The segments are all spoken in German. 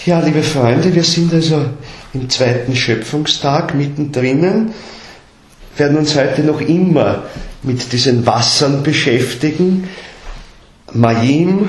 Ja, liebe Freunde, wir sind also im zweiten Schöpfungstag mittendrin, werden uns heute noch immer mit diesen Wassern beschäftigen. Mayim.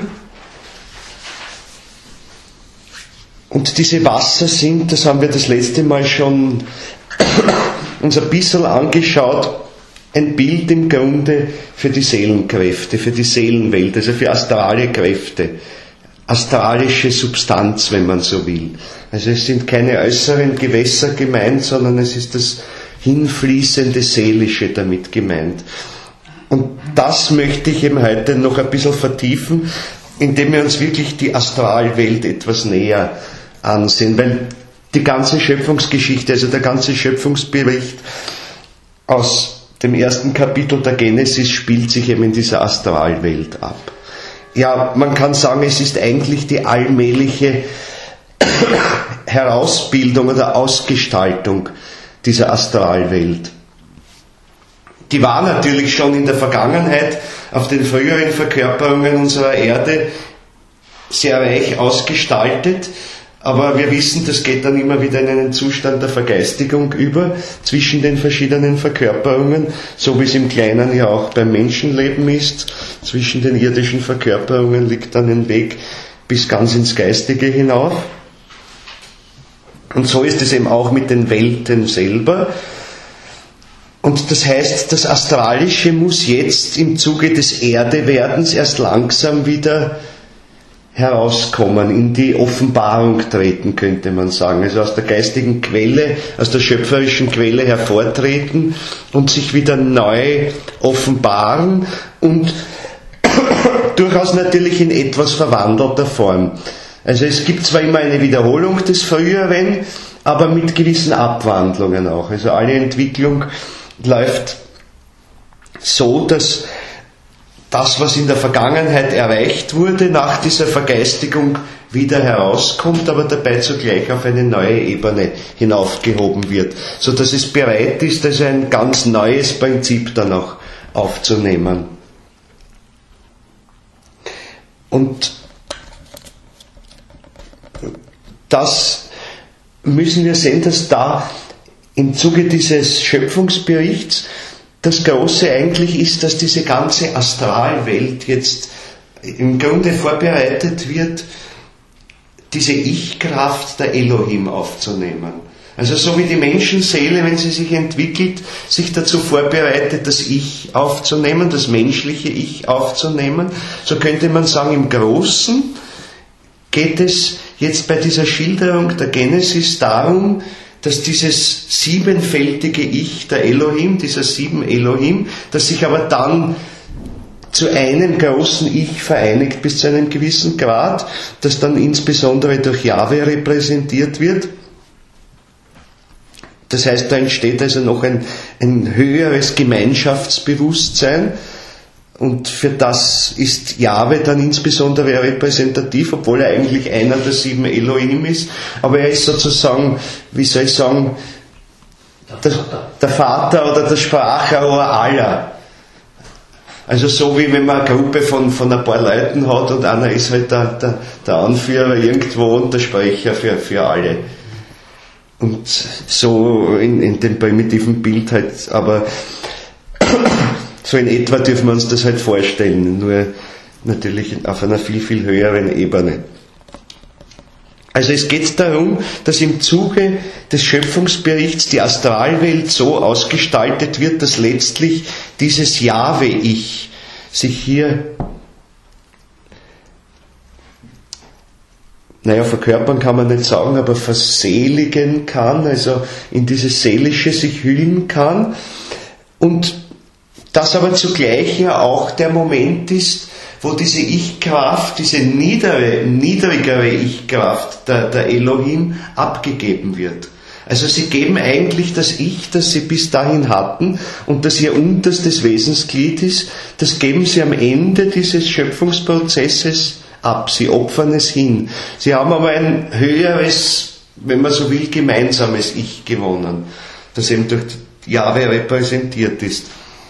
Und diese Wasser sind, das haben wir das letzte Mal schon uns ein bisschen angeschaut, ein Bild im Grunde für die Seelenkräfte, für die Seelenwelt, also für astrale Kräfte, astralische Substanz, wenn man so will. Also es sind keine äußeren Gewässer gemeint, sondern es ist das hinfließende Seelische damit gemeint. Und das möchte ich eben heute noch ein bisschen vertiefen, indem wir uns wirklich die Astralwelt etwas näher ansehen, weil die ganze Schöpfungsgeschichte, also der ganze Schöpfungsbericht aus dem ersten Kapitel der Genesis spielt sich eben in dieser Astralwelt ab. Ja, man kann sagen, es ist eigentlich die allmähliche Herausbildung oder Ausgestaltung dieser Astralwelt. Die war natürlich schon in der Vergangenheit auf den früheren Verkörperungen unserer Erde sehr reich ausgestaltet, aber wir wissen, das geht dann immer wieder in einen Zustand der Vergeistigung über zwischen den verschiedenen Verkörperungen, so wie es im Kleinen ja auch beim Menschenleben ist. Zwischen den irdischen Verkörperungen liegt dann ein Weg bis ganz ins Geistige hinauf. Und so ist es eben auch mit den Welten selber. Und das heißt, das Astralische muss jetzt im Zuge des Erdewerdens erst langsam wieder herauskommen, in die Offenbarung treten, könnte man sagen. Also aus der geistigen Quelle, aus der schöpferischen Quelle hervortreten und sich wieder neu offenbaren und durchaus natürlich in etwas verwandelter Form. Also es gibt zwar immer eine Wiederholung des Früheren, aber mit gewissen Abwandlungen auch. Also alle Entwicklung läuft so, dass das, was in der Vergangenheit erreicht wurde, nach dieser Vergeistigung wieder herauskommt, aber dabei zugleich auf eine neue Ebene hinaufgehoben wird, so dass es bereit ist, also ein ganz neues Prinzip dann auch aufzunehmen. Und das müssen wir sehen, dass da im Zuge dieses Schöpfungsberichts das Große eigentlich ist, dass diese ganze Astralwelt jetzt im Grunde vorbereitet wird, diese Ich-Kraft der Elohim aufzunehmen. Also so wie die Menschenseele, wenn sie sich entwickelt, sich dazu vorbereitet, das Ich aufzunehmen, das menschliche Ich aufzunehmen, so könnte man sagen, im Großen geht es jetzt bei dieser Schilderung der Genesis darum, dass dieses siebenfältige Ich der Elohim, dieser sieben Elohim, das sich aber dann zu einem großen Ich vereinigt bis zu einem gewissen Grad, das dann insbesondere durch Jahwe repräsentiert wird. Das heißt, da entsteht also noch ein höheres Gemeinschaftsbewusstsein, und für das ist Jahwe dann insbesondere repräsentativ, obwohl er eigentlich einer der sieben Elohim ist. Aber er ist sozusagen, wie soll ich sagen, der Vater oder der Sprachrohr aller. Also so wie wenn man eine Gruppe von ein paar Leuten hat und einer ist halt der Anführer irgendwo und der Sprecher für alle. Und so in dem primitiven Bild halt, aber so in etwa dürfen wir uns das halt vorstellen, nur natürlich auf einer viel, viel höheren Ebene. Also es geht darum, dass im Zuge des Schöpfungsberichts die Astralwelt so ausgestaltet wird, dass letztlich dieses Jahwe-Ich sich hier verkörpern kann man nicht sagen, aber verseligen kann, also in dieses Seelische sich hüllen kann, und das aber zugleich ja auch der Moment ist, wo diese Ich-Kraft, diese niedrigere Ich-Kraft der Elohim abgegeben wird. Also sie geben eigentlich das Ich, das sie bis dahin hatten und das ihr unterstes Wesensglied ist, das geben sie am Ende dieses Schöpfungsprozesses ab. Sie opfern es hin. Sie haben aber ein höheres, wenn man so will, gemeinsames Ich gewonnen, das eben durch Jahwe repräsentiert ist.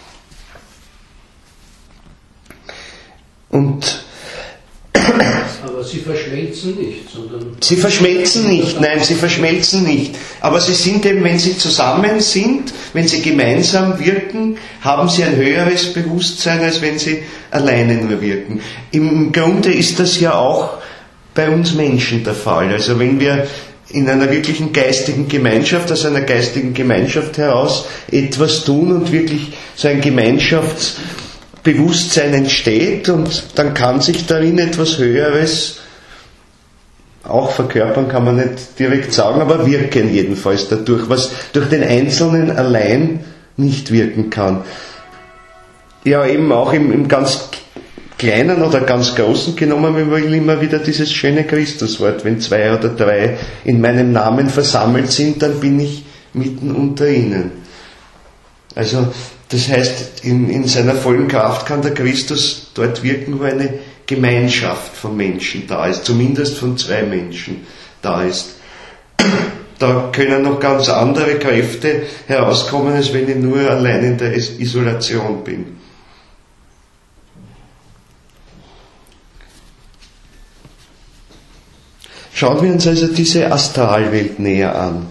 Und aber Aber sie verschmelzen nicht, sondern... Sie verschmelzen nicht, nein, sie verschmelzen nicht. Aber sie sind eben, wenn sie zusammen sind, wenn sie gemeinsam wirken, haben sie ein höheres Bewusstsein, als wenn sie alleine nur wirken. Im Grunde ist das ja auch bei uns Menschen der Fall. Also wenn wir in einer wirklichen geistigen Gemeinschaft, aus einer geistigen Gemeinschaft heraus etwas tun und wirklich so ein Gemeinschaftsbewusstsein entsteht, und dann kann sich darin etwas Höheres auch verkörpern, kann man nicht direkt sagen, aber wirken jedenfalls dadurch, was durch den Einzelnen allein nicht wirken kann. Ja, eben auch im ganz Kleinen oder ganz Großen genommen, wir wollen immer wieder dieses schöne Christuswort, wenn 2 oder 3 in meinem Namen versammelt sind, dann bin ich mitten unter ihnen. Also das heißt, in seiner vollen Kraft kann der Christus dort wirken, wo eine Gemeinschaft von Menschen da ist, zumindest von 2 Menschen da ist. Da können noch ganz andere Kräfte herauskommen, als wenn ich nur allein in der Isolation bin. Schauen wir uns also diese Astralwelt näher an,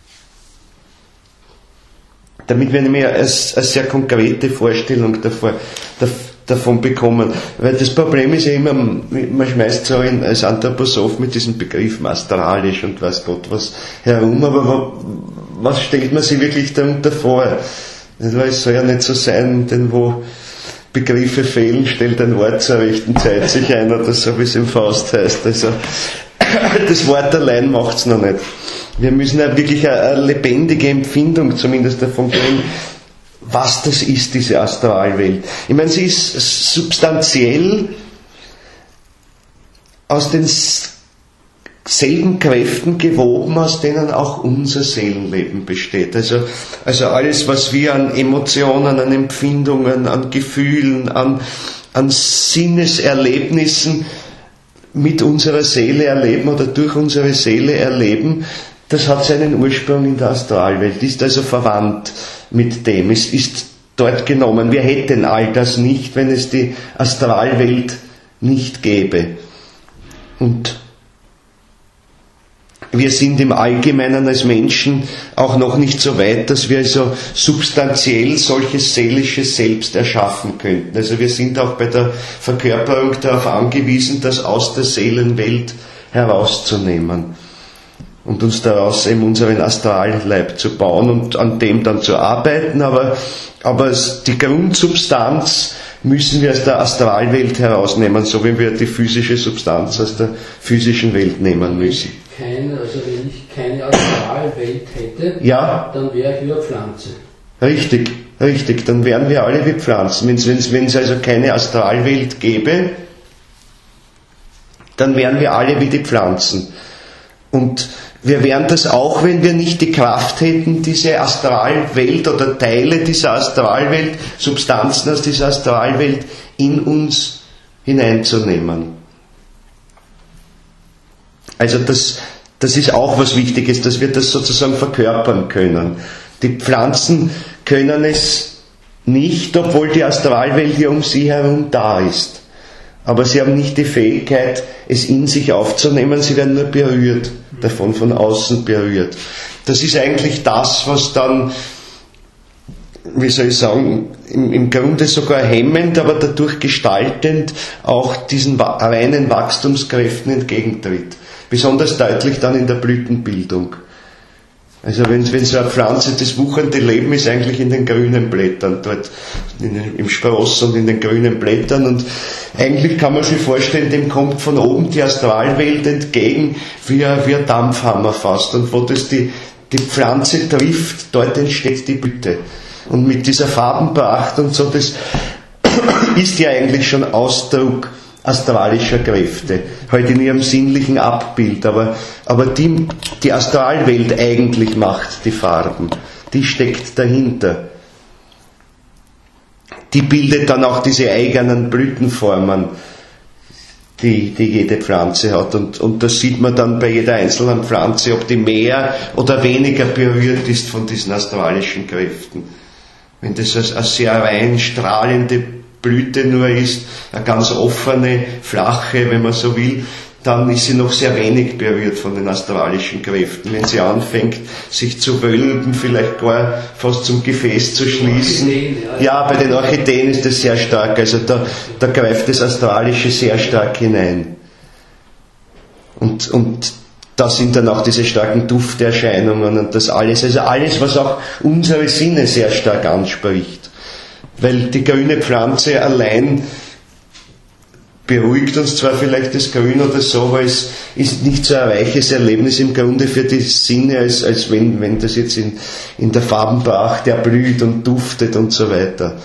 damit wir nämlich eine sehr konkrete Vorstellung davon bekommen. Weil das Problem ist ja immer, man schmeißt so als Anthroposoph mit diesen Begriffen astralisch und weiß Gott was herum, aber was stellt man sich wirklich darunter vor? Es soll ja nicht so sein, denn wo Begriffe fehlen, stellt ein Wort zur rechten Zeit sich ein, oder so, wie es im Faust heißt. Also das Wort allein macht es noch nicht. Wir müssen ja wirklich eine lebendige Empfindung zumindest davon kriegen, was das ist, diese Astralwelt. Ich meine, sie ist substanziell aus denselben Kräften gewoben, aus denen auch unser Seelenleben besteht. Also alles, was wir an Emotionen, an Empfindungen, an Gefühlen, an Sinneserlebnissen mit unserer Seele erleben oder durch unsere Seele erleben, das hat seinen Ursprung in der Astralwelt, ist also verwandt mit dem, es ist dort genommen. Wir hätten all das nicht, wenn es die Astralwelt nicht gäbe. Und wir sind im Allgemeinen als Menschen auch noch nicht so weit, dass wir also substanziell solches seelisches Selbst erschaffen könnten. Also wir sind auch bei der Verkörperung darauf angewiesen, das aus der Seelenwelt herauszunehmen und uns daraus eben unseren Astralleib zu bauen und an dem dann zu arbeiten, aber die Grundsubstanz müssen wir aus der Astralwelt herausnehmen, so wie wir die physische Substanz aus der physischen Welt nehmen müssen. Also wenn ich keine Astralwelt hätte, ja, dann wäre ich wie eine Pflanze. Richtig, dann wären wir alle wie Pflanzen. Wenn es also keine Astralwelt gäbe, dann wären wir alle wie die Pflanzen. Und wir wären das auch, wenn wir nicht die Kraft hätten, diese Astralwelt oder Teile dieser Astralwelt, Substanzen aus dieser Astralwelt in uns hineinzunehmen. Also das ist auch was Wichtiges, dass wir das sozusagen verkörpern können. Die Pflanzen können es nicht, obwohl die Astralwelt hier um sie herum da ist. Aber sie haben nicht die Fähigkeit, es in sich aufzunehmen, sie werden nur berührt, davon von außen berührt. Das ist eigentlich das, was dann, wie soll ich sagen, im Grunde sogar hemmend, aber dadurch gestaltend auch diesen reinen Wachstumskräften entgegentritt. Besonders deutlich dann in der Blütenbildung. Also wenn so eine Pflanze, das wuchernde Leben ist eigentlich in den grünen Blättern, dort im Spross und in den grünen Blättern, und eigentlich kann man sich vorstellen, dem kommt von oben die Astralwelt entgegen wie ein Dampfhammer fast, und wo das die Pflanze trifft, dort entsteht die Blüte. Und mit dieser Farbenpracht und so, das ist ja eigentlich schon Ausdruck astralischer Kräfte, halt in ihrem sinnlichen Abbild, aber die Astralwelt eigentlich macht die Farben, die steckt dahinter. Die bildet dann auch diese eigenen Blütenformen, die jede Pflanze hat, und das sieht man dann bei jeder einzelnen Pflanze, ob die mehr oder weniger berührt ist von diesen astralischen Kräften. Wenn das eine sehr rein strahlende Blüte nur ist, eine ganz offene, flache, wenn man so will, dann ist sie noch sehr wenig berührt von den astralischen Kräften. Wenn sie anfängt, sich zu wölben, vielleicht gar fast zum Gefäß zu schließen. Ja, bei den Orchideen ist das sehr stark. Also da greift das Astralische sehr stark hinein. Und da sind dann auch diese starken Dufterscheinungen und das alles. Also alles, was auch unsere Sinne sehr stark anspricht. Weil die grüne Pflanze allein beruhigt uns zwar vielleicht das Grün oder so, aber es ist nicht so ein weiches Erlebnis im Grunde für die Sinne, als wenn das jetzt in der Farbenpracht erblüht und duftet und so weiter.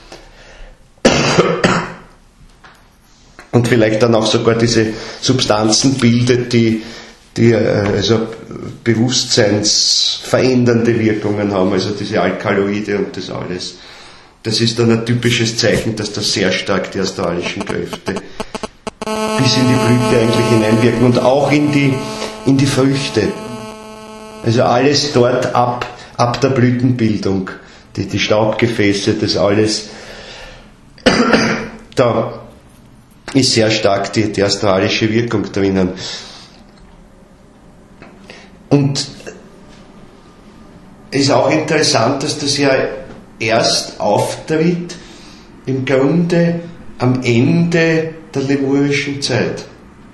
Und vielleicht dann auch sogar diese Substanzen bildet, die also bewusstseinsverändernde Wirkungen haben, also diese Alkaloide und das alles. Das ist dann ein typisches Zeichen, dass das sehr stark die astralischen Kräfte bis in die Blüte eigentlich hineinwirken und auch in die Früchte. Also alles dort ab der Blütenbildung, die Staubgefäße, das alles, da ist sehr stark die astralische Wirkung drinnen. Und es ist auch interessant, dass das ja erst auftritt im Grunde am Ende der lemurischen Zeit.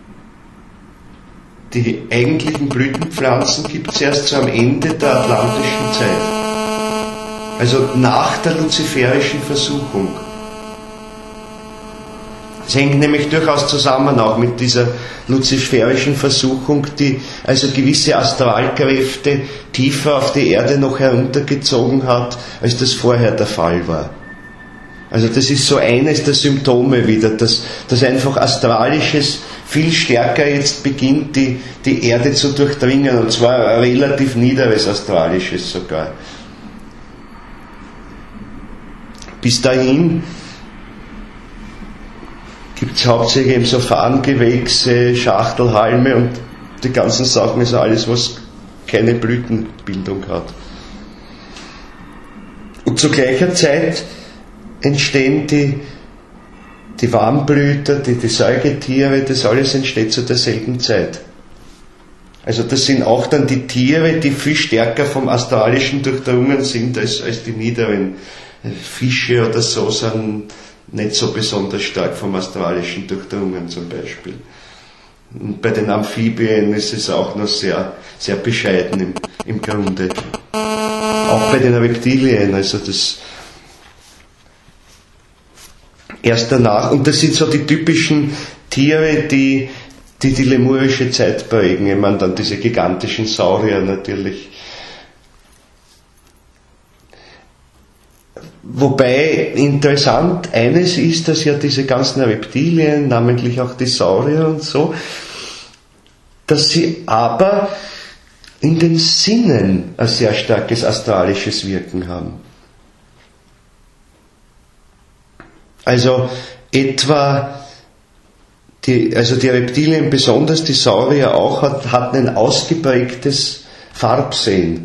Die eigentlichen Blütenpflanzen gibt es erst so am Ende der atlantischen Zeit. Also nach der luziferischen Versuchung. Es hängt nämlich durchaus zusammen auch mit dieser luziferischen Versuchung, die also gewisse Astralkräfte tiefer auf die Erde noch heruntergezogen hat, als das vorher der Fall war. Also das ist so eines der Symptome wieder, dass einfach Astralisches viel stärker jetzt beginnt, die Erde zu durchdringen, und zwar ein relativ niederes Astralisches sogar. Bis dahin gibt es hauptsächlich eben so Farngewächse, Schachtelhalme und die ganzen Sachen, also alles, was keine Blütenbildung hat. Und zu gleicher Zeit entstehen die Warmblüter, die Säugetiere, das alles entsteht zu derselben Zeit. Also das sind auch dann die Tiere, die viel stärker vom Astralischen durchdrungen sind als die niederen. Fische oder so sind nicht so besonders stark vom Astralischen durchdrungen zum Beispiel. Und bei den Amphibien ist es auch noch sehr, sehr bescheiden im Grunde. Auch bei den Reptilien, also das erst danach. Und das sind so die typischen Tiere, die lemurische Zeit prägen. Ich meine dann diese gigantischen Saurier natürlich. Wobei interessant eines ist, dass ja diese ganzen Reptilien, namentlich auch die Saurier und so, dass sie aber in den Sinnen ein sehr starkes astralisches Wirken haben. Also etwa die Reptilien, besonders die Saurier auch, hatten ein ausgeprägtes Farbsehen.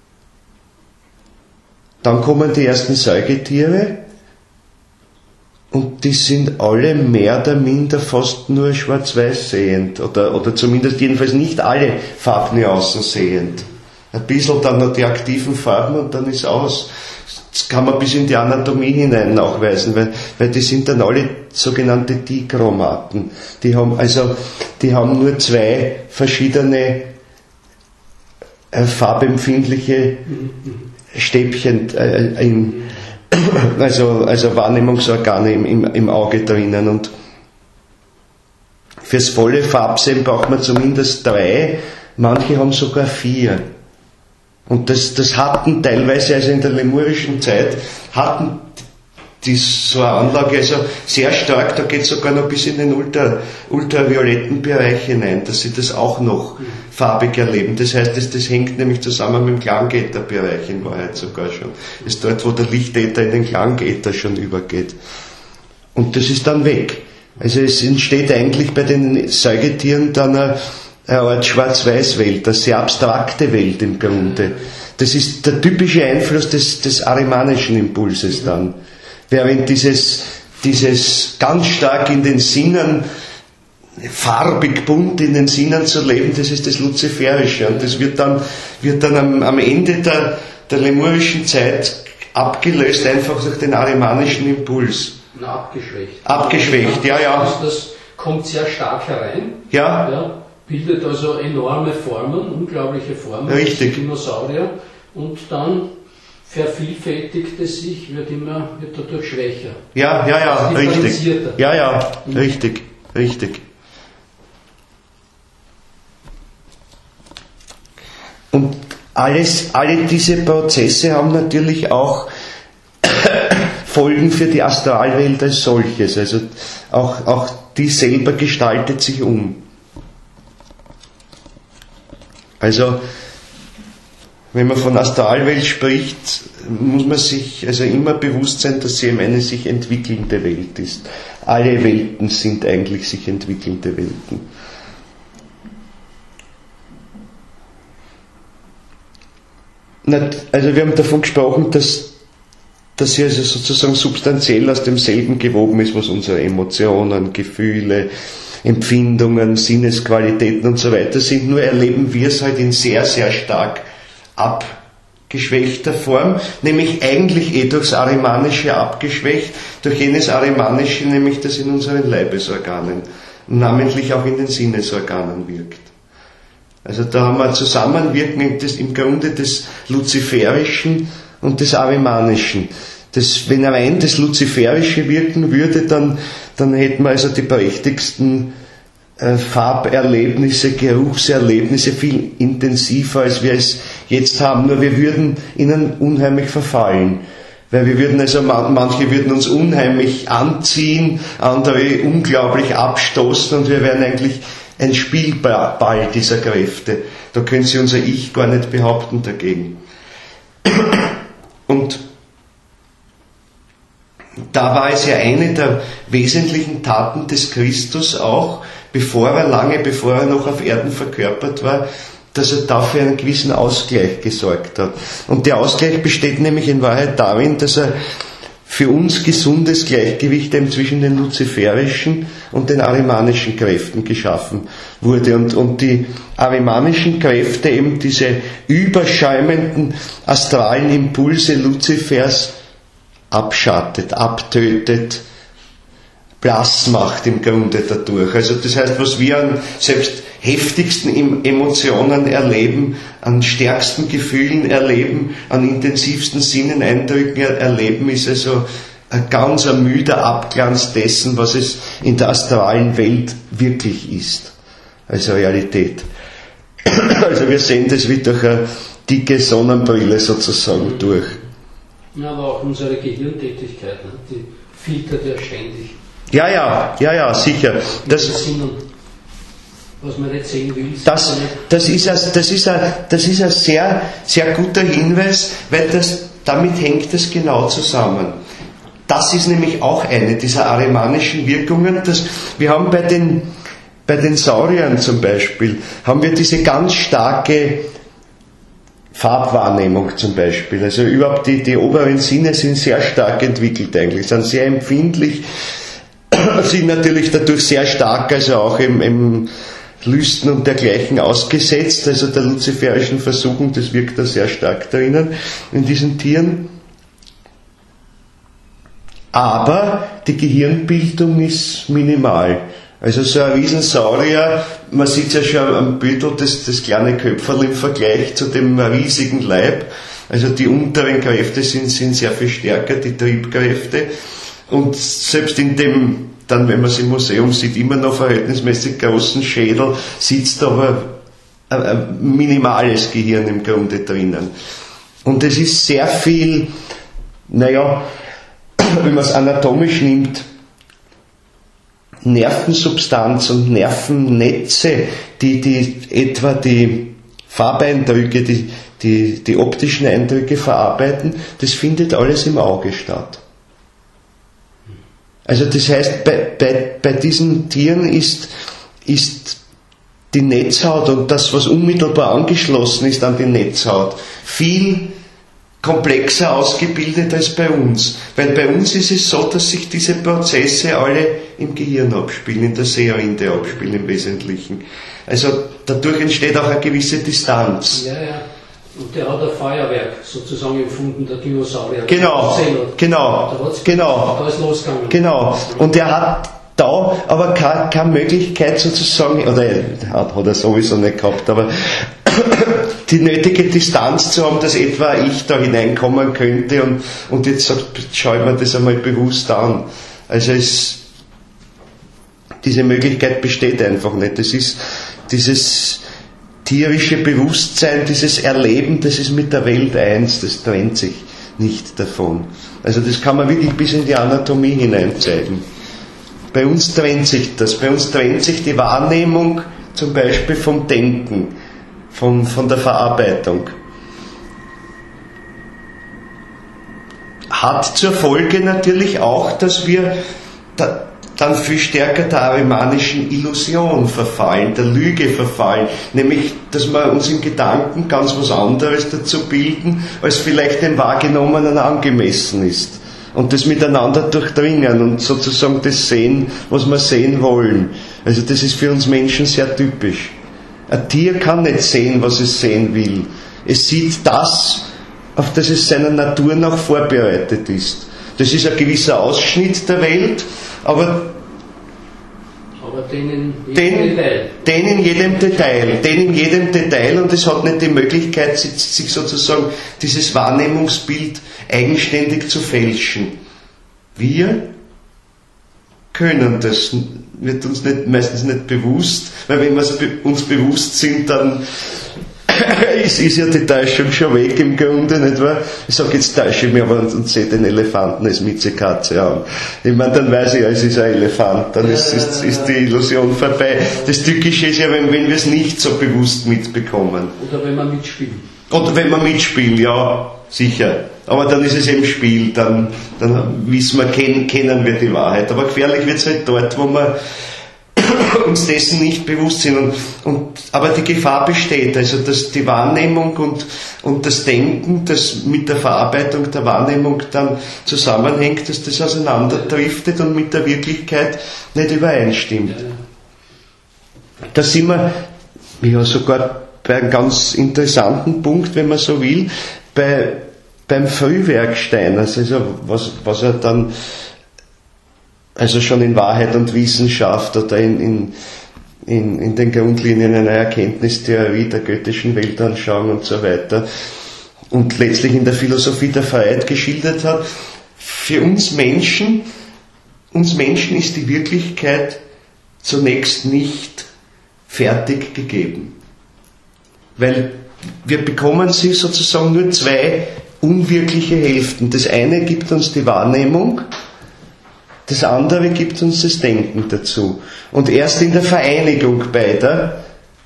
Dann kommen die ersten Säugetiere und die sind alle mehr oder minder fast nur schwarz-weiß sehend oder zumindest jedenfalls nicht alle Farbnuancen sehend. Ein bisschen dann noch die aktiven Farben und dann ist aus. Das kann man bis in die Anatomie hinein nachweisen, weil die sind dann alle sogenannte Dichromaten. Die haben nur zwei verschiedene farbempfindliche Stäbchen, also Wahrnehmungsorgane im Auge drinnen, und fürs volle Farbsehen braucht man zumindest 3, manche haben sogar 4. Und das hatten teilweise, also in der lemurischen Zeit, hatten die so eine Anlage, also sehr stark, da geht es sogar noch bis in den ultravioletten Bereich hinein, dass sie das auch noch farbig erleben. Das heißt, das hängt nämlich zusammen mit dem Klangätherbereich in Wahrheit sogar schon. Das ist dort, wo der Lichtäther in den Klangäther schon übergeht. Und das ist dann weg. Also es entsteht eigentlich bei den Säugetieren dann eine Art Schwarz-Weiß-Welt, eine sehr abstrakte Welt im Grunde. Das ist der typische Einfluss des arimanischen Impulses dann. Während dieses ganz stark in den Sinnen farbig bunt in den Sinnen zu leben, das ist das Luziferische. Und das wird dann am Ende der lemurischen Zeit abgelöst einfach durch den arimanischen Impuls. Abgeschwächt, ja. Das kommt sehr stark herein. Ja. Bildet also enorme Formen, unglaubliche Formen. Richtig. Dinosaurier. Und dann vervielfältigt es sich, wird dadurch schwächer. Ja, richtig. Ja, richtig. Und alle diese Prozesse haben natürlich auch Folgen für die Astralwelt als solches. Also auch die selber gestaltet sich um. Also wenn man von Astralwelt spricht, muss man sich also immer bewusst sein, dass sie eine sich entwickelnde Welt ist. Alle Welten sind eigentlich sich entwickelnde Welten. Also wir haben davon gesprochen, dass sie also sozusagen substanziell aus demselben gewoben ist, was unsere Emotionen, Gefühle, Empfindungen, Sinnesqualitäten und so weiter sind, nur erleben wir es halt in sehr, sehr stark abgeschwächter Form, nämlich eigentlich durchs Arimanische abgeschwächt, durch jenes Arimanische, nämlich das in unseren Leibesorganen, namentlich auch in den Sinnesorganen wirkt. Also da haben wir ein Zusammenwirken im Grunde des Luziferischen und des Arimanischen. Wenn rein das Luziferische wirken würde, dann hätten wir also die prächtigsten Farberlebnisse, Geruchserlebnisse viel intensiver, als wir es jetzt haben. Nur wir würden ihnen unheimlich verfallen. Weil wir würden also, manche würden uns unheimlich anziehen, andere unglaublich abstoßen und wir wären eigentlich ein Spielball dieser Kräfte. Da können sie unser Ich gar nicht behaupten dagegen. Und da war es ja eine der wesentlichen Taten des Christus auch, lange bevor er noch auf Erden verkörpert war, dass er dafür einen gewissen Ausgleich gesorgt hat. Und der Ausgleich besteht nämlich in Wahrheit darin, dass er für uns gesundes Gleichgewicht eben zwischen den luziferischen und den arimanischen Kräften geschaffen wurde. Und die arimanischen Kräfte, eben diese überschäumenden astralen Impulse Luzifers, abschattet, abtötet, blass macht im Grunde dadurch. Also das heißt, was wir an selbst heftigsten Emotionen erleben, an stärksten Gefühlen erleben, an intensivsten Sinneneindrücken erleben, ist also ein ganz müder Abglanz dessen, was es in der astralen Welt wirklich ist, als Realität. Also wir sehen das wie durch eine dicke Sonnenbrille sozusagen durch. Ja, aber auch unsere Gehirntätigkeit, die filtert ja ständig. Ja, sicher. Was man nicht sehen will. Das ist ein sehr, sehr guter Hinweis, weil damit hängt es genau zusammen. Das ist nämlich auch eine dieser arimanischen Wirkungen. Wir haben bei den Sauriern zum Beispiel, haben wir diese ganz starke Farbwahrnehmung zum Beispiel. Also überhaupt die oberen Sinne sind sehr stark entwickelt eigentlich, sind sehr empfindlich, sind natürlich dadurch sehr stark, also auch im Lüsten und dergleichen ausgesetzt, also der luziferischen Versuchung, das wirkt da sehr stark drinnen, in diesen Tieren. Aber die Gehirnbildung ist minimal. Also so ein Riesensaurier, man sieht ja schon am Bild das kleine Köpferl im Vergleich zu dem riesigen Leib. Also die unteren Kräfte sind sehr viel stärker, die Triebkräfte. Und selbst in dem, dann wenn man es im Museum sieht, immer noch verhältnismäßig großen Schädel, sitzt aber ein minimales Gehirn im Grunde drinnen. Und es ist sehr viel, wenn man es anatomisch nimmt, Nervensubstanz und Nervennetze, die etwa die Farbeindrücke, die optischen Eindrücke verarbeiten, das findet alles im Auge statt. Also das heißt, bei diesen Tieren ist die Netzhaut und das, was unmittelbar angeschlossen ist an die Netzhaut, viel komplexer ausgebildet als bei uns. Weil bei uns ist es so, dass sich diese Prozesse alle im Gehirn abspielen, in der Seerinde abspielen im Wesentlichen. Also dadurch entsteht auch eine gewisse Distanz. Ja, ja. Und der hat ein Feuerwerk sozusagen empfunden, der Dinosaurier. Genau. Da ist losgegangen. Genau. Und er hat da aber keine Möglichkeit sozusagen, oder hat er sowieso nicht gehabt, aber die nötige Distanz zu haben, dass etwa ich da hineinkommen könnte und jetzt sagt, schau ich mir das einmal bewusst an. Also diese Möglichkeit besteht einfach nicht. Das ist dieses tierische Bewusstsein, dieses Erleben, das ist mit der Welt eins, das trennt sich nicht davon. Also das kann man wirklich bis in die Anatomie hinein zeigen. Bei uns trennt sich das. Bei uns trennt sich die Wahrnehmung zum Beispiel vom Denken, von der Verarbeitung. Hat zur Folge natürlich auch, dass wir dann viel stärker der arimanischen Illusion verfallen, der Lüge verfallen, nämlich, dass wir uns in Gedanken ganz was anderes dazu bilden, als vielleicht dem Wahrgenommenen angemessen ist. Und das miteinander durchdringen und sozusagen das sehen, was wir sehen wollen. Also das ist für uns Menschen sehr typisch. Ein Tier kann nicht sehen, was es sehen will. Es sieht das, auf das es seiner Natur nach vorbereitet ist. Das ist ein gewisser Ausschnitt der Welt, aber den in jedem Detail, und es hat nicht die Möglichkeit, sich sozusagen dieses Wahrnehmungsbild eigenständig zu fälschen. Wir können das, wird uns meistens nicht bewusst, weil wenn wir uns bewusst sind, dann ist ja die Täuschung schon weg im Grunde, nicht wahr? Ich sage, jetzt täusche ich mich aber und sehe den Elefanten als Miezekatze an. Ich meine, dann weiß ich ja, es ist ein Elefant, dann ist die Illusion vorbei. Das Tückische ist ja, wenn wir es nicht so bewusst mitbekommen. Oder wenn wir mitspielen. Oder wenn wir mitspielen, ja, sicher. Aber dann ist es eben Spiel, dann wissen wir, kennen wir die Wahrheit. Aber gefährlich wird es halt dort, wo wir uns dessen nicht bewusst sind. Aber die Gefahr besteht, also dass die Wahrnehmung und das Denken, das mit der Verarbeitung der Wahrnehmung dann zusammenhängt, dass das auseinanderdriftet und mit der Wirklichkeit nicht übereinstimmt. Da sind wir ja sogar bei einem ganz interessanten Punkt, wenn man so will, beim Frühwerk Steiners, was er dann also schon in Wahrheit und Wissenschaft oder in den Grundlinien einer Erkenntnistheorie der göttischen Weltanschauung und so weiter und letztlich in der Philosophie der Freiheit geschildert hat. Für uns Menschen ist die Wirklichkeit zunächst nicht fertig gegeben. Weil wir bekommen sie sozusagen nur zwei unwirkliche Hälften. Das eine gibt uns die Wahrnehmung, das andere gibt uns das Denken dazu. Und erst in der Vereinigung beider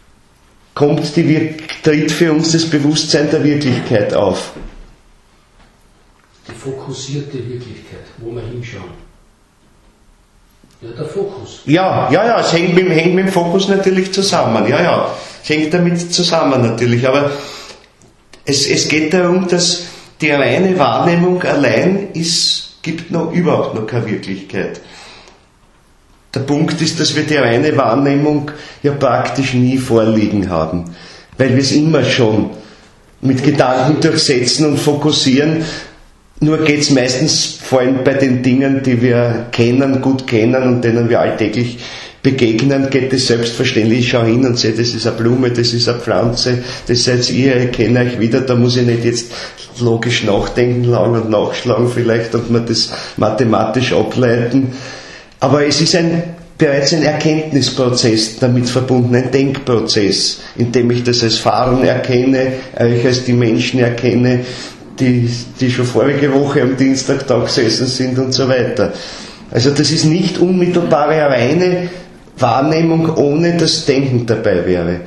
tritt für uns das Bewusstsein der Wirklichkeit auf. Die fokussierte Wirklichkeit, wo wir hinschauen. Ja, der Fokus. Ja, es hängt mit dem Fokus natürlich zusammen. Ja, es hängt damit zusammen natürlich. Aber es geht darum, dass die reine Wahrnehmung allein gibt überhaupt noch keine Wirklichkeit. Der Punkt ist, dass wir die reine Wahrnehmung ja praktisch nie vorliegen haben, weil wir es immer schon mit Gedanken durchsetzen und fokussieren. Nur geht es meistens vor allem bei den Dingen, die wir gut kennen und denen wir alltäglich begegnen, geht es selbstverständlich. Ich schaue hin und sehe, das ist eine Blume, das ist eine Pflanze, das seid ihr, ich kenne euch wieder, da muss ich nicht jetzt logisch nachdenken lang und nachschlagen vielleicht und mir das mathematisch ableiten. Aber es ist bereits ein Erkenntnisprozess damit verbunden, ein Denkprozess, in dem ich das als Fahren erkenne, euch als die Menschen erkenne, die schon vorige Woche am Dienstag da gesessen sind und so weiter. Also das ist nicht unmittelbare, reine Wahrnehmung, ohne dass Denken dabei wäre.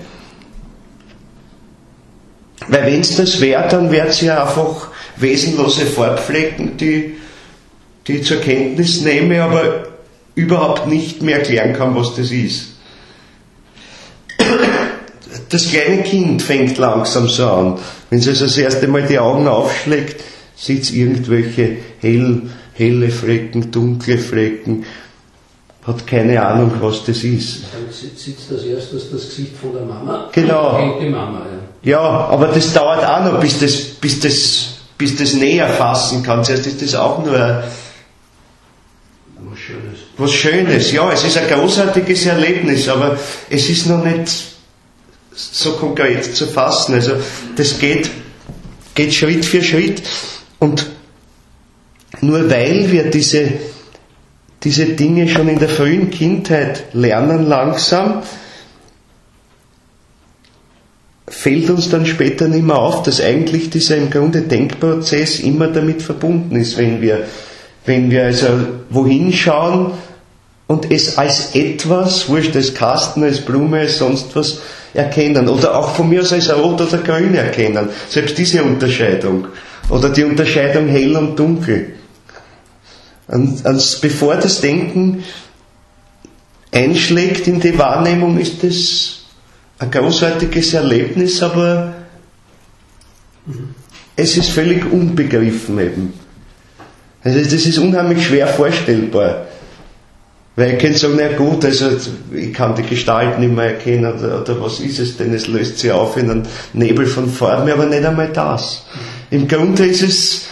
Weil wenn es das wäre, dann wäre es ja einfach wesenlose Farbflecken, die ich zur Kenntnis nehme, aber überhaupt nicht mehr erklären kann, was das ist. das kleine Kind fängt langsam so an. Wenn es also das erste Mal die Augen aufschlägt, sieht es irgendwelche helle Flecken, dunkle Flecken, hat keine Ahnung, was das ist. Dann sieht das erst das Gesicht von der Mama. Genau. Hängt die Mama, ja, aber das dauert auch noch, bis das näher fassen kann. Zuerst ist das auch nur was Schönes. Ja, es ist ein großartiges Erlebnis, aber es ist noch nicht so konkret zu fassen. Also das geht Schritt für Schritt. Und nur weil wir diese Dinge schon in der frühen Kindheit lernen langsam, fällt uns dann später nicht mehr auf, dass eigentlich dieser im Grunde Denkprozess immer damit verbunden ist, wenn wir also wohin schauen und es als etwas, wurscht als Kasten, als Blume, als sonst was erkennen. Oder auch von mir aus als rot oder grün erkennen. Selbst diese Unterscheidung. Oder die Unterscheidung hell und dunkel. Und bevor das Denken einschlägt in die Wahrnehmung, ist das ein großartiges Erlebnis, aber es ist völlig unbegriffen eben. Also das ist unheimlich schwer vorstellbar. Weil ich kann sagen, na gut, also ich kann die Gestalt nicht mehr erkennen, oder was ist es denn? Es löst sich auf in einen Nebel von Farben, aber nicht einmal das. Im Grunde ist es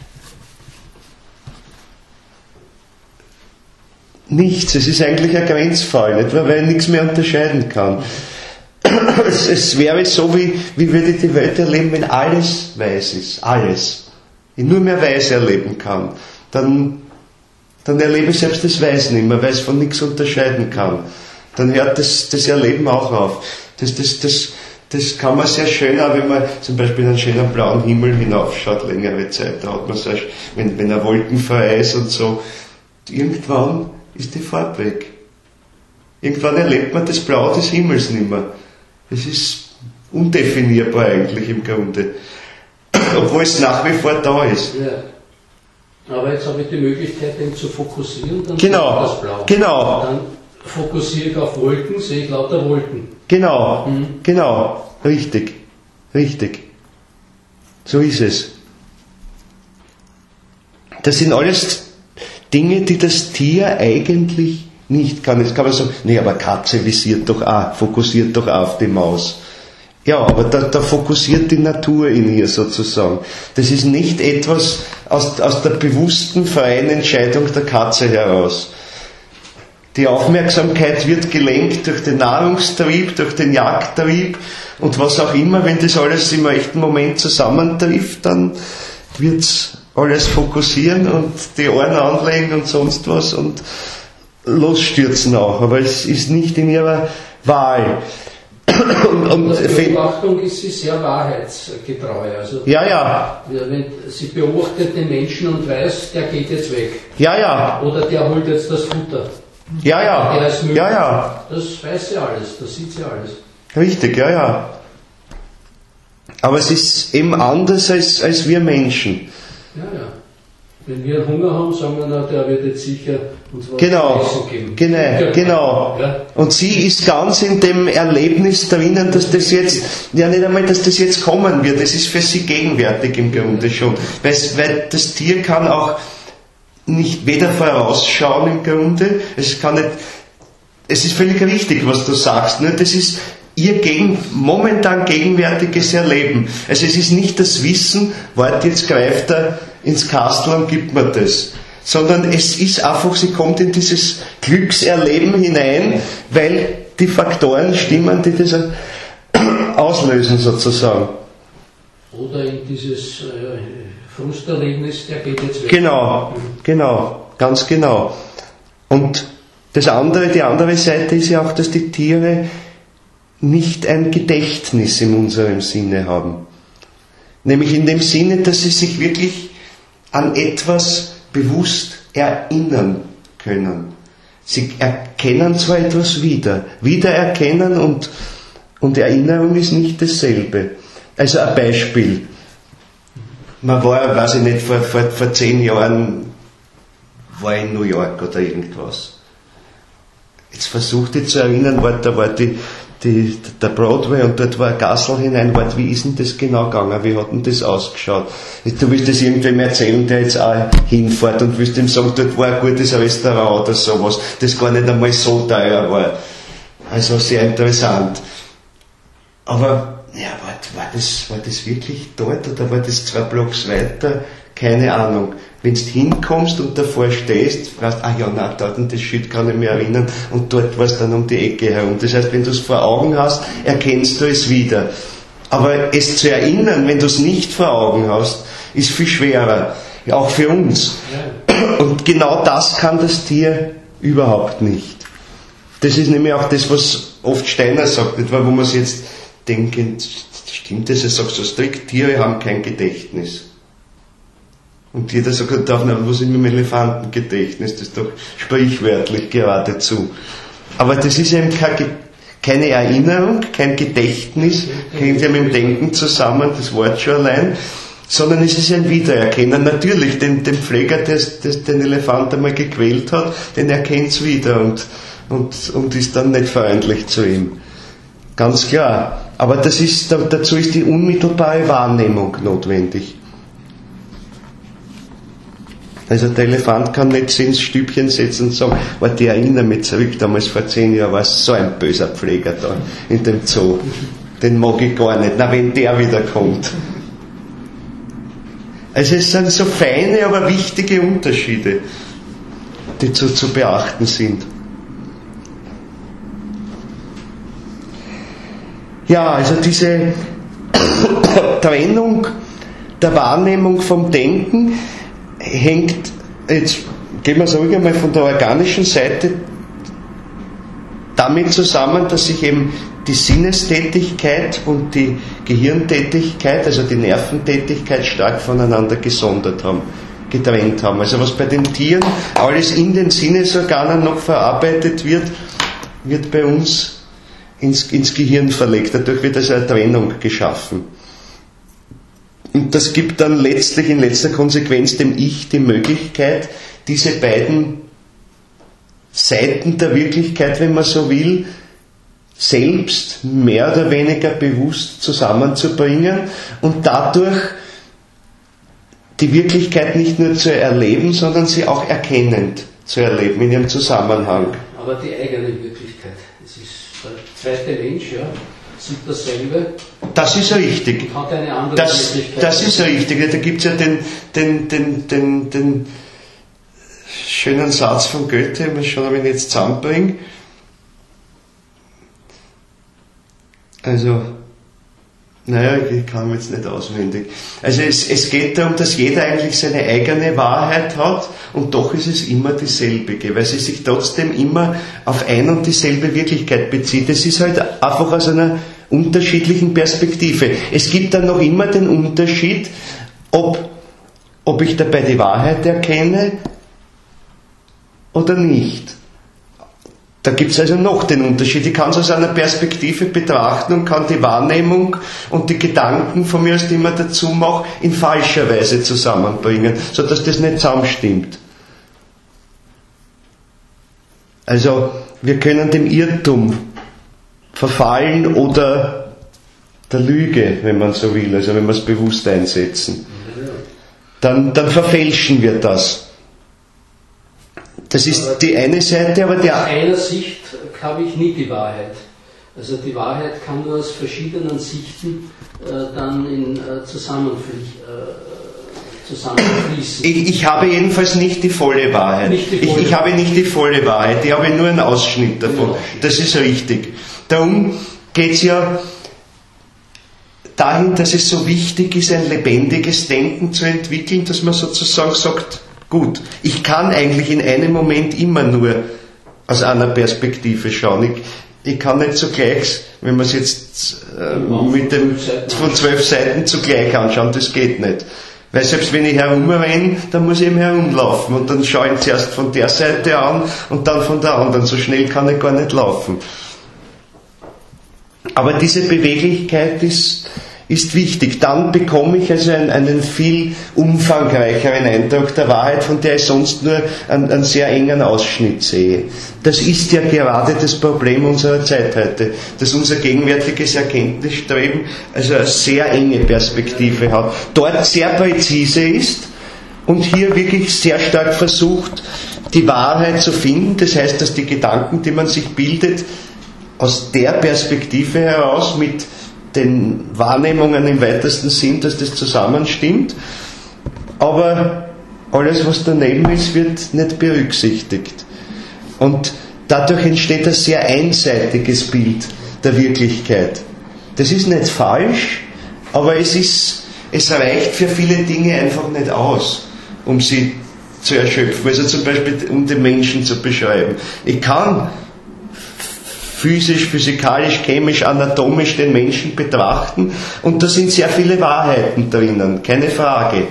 nichts, es ist eigentlich ein Grenzfall, nicht? Weil ich nichts mehr unterscheiden kann. Es wäre so, wie würde ich die Welt erleben, wenn alles weiß ist, alles. Ich nur mehr weiß erleben kann, dann erlebe ich selbst das Weiß nicht mehr, weil ich von nichts unterscheiden kann. Dann hört das Erleben auch auf. Das kann man sehr schön, auch wenn man zum Beispiel in einen schönen blauen Himmel hinaufschaut, längere Zeit, da hat man so, wenn er wolkenfrei ist und so, irgendwann ist die Farbe weg. Irgendwann erlebt man das Blau des Himmels nicht mehr. Es ist undefinierbar eigentlich im Grunde. Obwohl es nach wie vor da ist. Ja. Aber jetzt habe ich die Möglichkeit, den zu fokussieren, dann genau, sehe ich das Blau. Genau. Dann fokussiere ich auf Wolken, sehe ich lauter Wolken. Genau, genau, richtig. So ist es. Das sind alles Dinge, die das Tier eigentlich nicht kann. Jetzt kann man sagen, nee, aber Katze visiert doch auch, fokussiert doch auf die Maus. Ja, aber da fokussiert die Natur in ihr sozusagen. Das ist nicht etwas aus der bewussten, freien Entscheidung der Katze heraus. Die Aufmerksamkeit wird gelenkt durch den Nahrungstrieb, durch den Jagdtrieb und was auch immer. Wenn das alles im rechten Moment zusammentrifft, dann wird's alles fokussieren und die Ohren anlegen und sonst was und losstürzen auch. Aber es ist nicht in ihrer Wahl. Und der Beobachtung ist sie sehr wahrheitsgetreu. Also ja. Wenn sie beobachtet den Menschen und weiß, der geht jetzt weg. Ja. Oder der holt jetzt das Futter. Ja. Der ist müde. Ja. Das weiß sie alles, das sieht sie alles. Richtig, ja. Aber es ist eben anders als wir Menschen. Ja. Wenn wir Hunger haben, sagen wir, na, der wird jetzt sicher uns was zu essen geben. Genau. Ja. Und sie ist ganz in dem Erlebnis drinnen, dass das jetzt, ja nicht einmal, dass das jetzt kommen wird, das ist für sie gegenwärtig im Grunde schon. Weil das Tier kann auch nicht weder vorausschauen im Grunde, es ist völlig richtig, was du sagst, ne? Das ist ihr momentan gegenwärtiges Erleben. Also es ist nicht das Wissen, warte, jetzt greift er ins Kastel und gibt mir das. Sondern es ist einfach, sie kommt in dieses Glückserleben hinein, weil die Faktoren stimmen, die das auslösen sozusagen. Oder in dieses Frusterlebnis, der geht jetzt weg. Genau, ganz genau. Und die andere Seite ist ja auch, dass die Tiere nicht ein Gedächtnis in unserem Sinne haben. Nämlich in dem Sinne, dass sie sich wirklich an etwas bewusst erinnern können. Sie erkennen zwar etwas wiedererkennen und Erinnerung ist nicht dasselbe. Also ein Beispiel. Man war, weiß ich nicht, vor 10 Jahren war in New York oder irgendwas. Jetzt versucht ich zu erinnern, da war der Broadway und dort war ein Gassel hineinwart. Wie ist denn das genau gegangen? Wie hat denn das ausgeschaut? Du willst das irgendwem erzählen, der jetzt auch hinfährt und willst ihm sagen, dort war ein gutes Restaurant oder sowas, das gar nicht einmal so teuer war. Also sehr interessant. Aber, ja, war das wirklich dort oder war das 2 Blocks weiter? Keine Ahnung. Wenn du hinkommst und davor stehst, fragst, dort und das Schild kann ich mich erinnern und dort war es dann um die Ecke herum. Das heißt, wenn du es vor Augen hast, erkennst du es wieder. Aber es zu erinnern, wenn du es nicht vor Augen hast, ist viel schwerer. Ja, auch für uns. Und genau das kann das Tier überhaupt nicht. Das ist nämlich auch das, was oft Steiner sagt, nicht wahr, wo man sich jetzt denkt, stimmt das? Er sagt so strikt, Tiere haben kein Gedächtnis. Und jeder sagt, was ist mit dem Elefantengedächtnis? Das ist doch sprichwörtlich geradezu. Aber das ist eben keine Erinnerung, kein Gedächtnis, hängt ja mit dem Denken zusammen, das Wort schon allein, sondern es ist ein Wiedererkennen. Natürlich, den Pfleger, der den Elefant einmal gequält hat, den erkennt es wieder und ist dann nicht freundlich zu ihm. Ganz klar. Aber dazu ist die unmittelbare Wahrnehmung notwendig. Also der Elefant kann nicht sich ins Stübchen setzen und sagen, warte, ich erinnere mich zurück, damals vor 10 Jahren war es so ein böser Pfleger da in dem Zoo. Den mag ich gar nicht. Na, wenn der wieder kommt. Also es sind so feine, aber wichtige Unterschiede, die zu beachten sind. Ja, also diese Trennung der Wahrnehmung vom Denken hängt, jetzt gehen wir es ruhig einmal von der organischen Seite, damit zusammen, dass sich eben die Sinnestätigkeit und die Gehirntätigkeit, also die Nerventätigkeit, stark voneinander getrennt haben. Also was bei den Tieren alles in den Sinnesorganen noch verarbeitet wird bei uns ins Gehirn verlegt. Dadurch wird also eine Trennung geschaffen. Und das gibt dann letztlich in letzter Konsequenz dem Ich die Möglichkeit, diese beiden Seiten der Wirklichkeit, wenn man so will, selbst mehr oder weniger bewusst zusammenzubringen und dadurch die Wirklichkeit nicht nur zu erleben, sondern sie auch erkennend zu erleben in ihrem Zusammenhang. Aber die eigene Wirklichkeit, es ist der zweite Mensch, ja, sieht dasselbe. Das ist richtig. Hat eine andere Wirklichkeit. Das ist richtig. Da gibt es ja den schönen Satz von Goethe, ich muss schauen, ob ich ihn jetzt zusammenbringe. Also, naja, ich kann jetzt nicht auswendig. Also es geht darum, dass jeder eigentlich seine eigene Wahrheit hat und doch ist es immer dieselbe, weil sie sich trotzdem immer auf ein und dieselbe Wirklichkeit bezieht. Es ist halt einfach aus einer unterschiedlichen Perspektive. Es gibt dann noch immer den Unterschied, ob ich dabei die Wahrheit erkenne oder nicht. Da gibt es also noch den Unterschied. Ich kann es aus einer Perspektive betrachten und kann die Wahrnehmung und die Gedanken von mir, die ich immer dazu mache, in falscher Weise zusammenbringen, sodass das nicht zusammenstimmt. Also wir können dem Irrtum verfallen oder der Lüge, wenn man so will, also wenn wir es bewusst einsetzen. Dann verfälschen wir das. Das ist die eine Seite, aber aus einer Sicht habe ich nie die Wahrheit. Also die Wahrheit kann nur aus verschiedenen Sichten dann zusammenfließen. Ich habe jedenfalls nicht die volle Wahrheit. Ich habe nicht die volle Wahrheit, ich habe nur einen Ausschnitt davon. Das ist richtig. Darum geht es ja dahin, dass es so wichtig ist, ein lebendiges Denken zu entwickeln, dass man sozusagen sagt, gut, ich kann eigentlich in einem Moment immer nur aus einer Perspektive schauen. Ich kann nicht zugleich, wenn man es jetzt von 12 Seiten zugleich anschauen, das geht nicht. Weil selbst wenn ich herumrenne, dann muss ich eben herumlaufen und dann schaue ich zuerst von der Seite an und dann von der anderen. So schnell kann ich gar nicht laufen. Aber diese Beweglichkeit ist ist wichtig. Dann bekomme ich also einen viel umfangreicheren Eindruck der Wahrheit, von der ich sonst nur einen sehr engen Ausschnitt sehe. Das ist ja gerade das Problem unserer Zeit heute, dass unser gegenwärtiges Erkenntnisstreben also eine sehr enge Perspektive hat, dort sehr präzise ist und hier wirklich sehr stark versucht, die Wahrheit zu finden. Das heißt, dass die Gedanken, die man sich bildet, aus der Perspektive heraus mit den Wahrnehmungen im weitesten Sinn, dass das zusammenstimmt, aber alles, was daneben ist, wird nicht berücksichtigt. Und dadurch entsteht ein sehr einseitiges Bild der Wirklichkeit. Das ist nicht falsch, aber es reicht für viele Dinge einfach nicht aus, um sie zu erschöpfen. Also zum Beispiel, um den Menschen zu beschreiben. Ich kann physisch, physikalisch, chemisch, anatomisch den Menschen betrachten und da sind sehr viele Wahrheiten drinnen, keine Frage.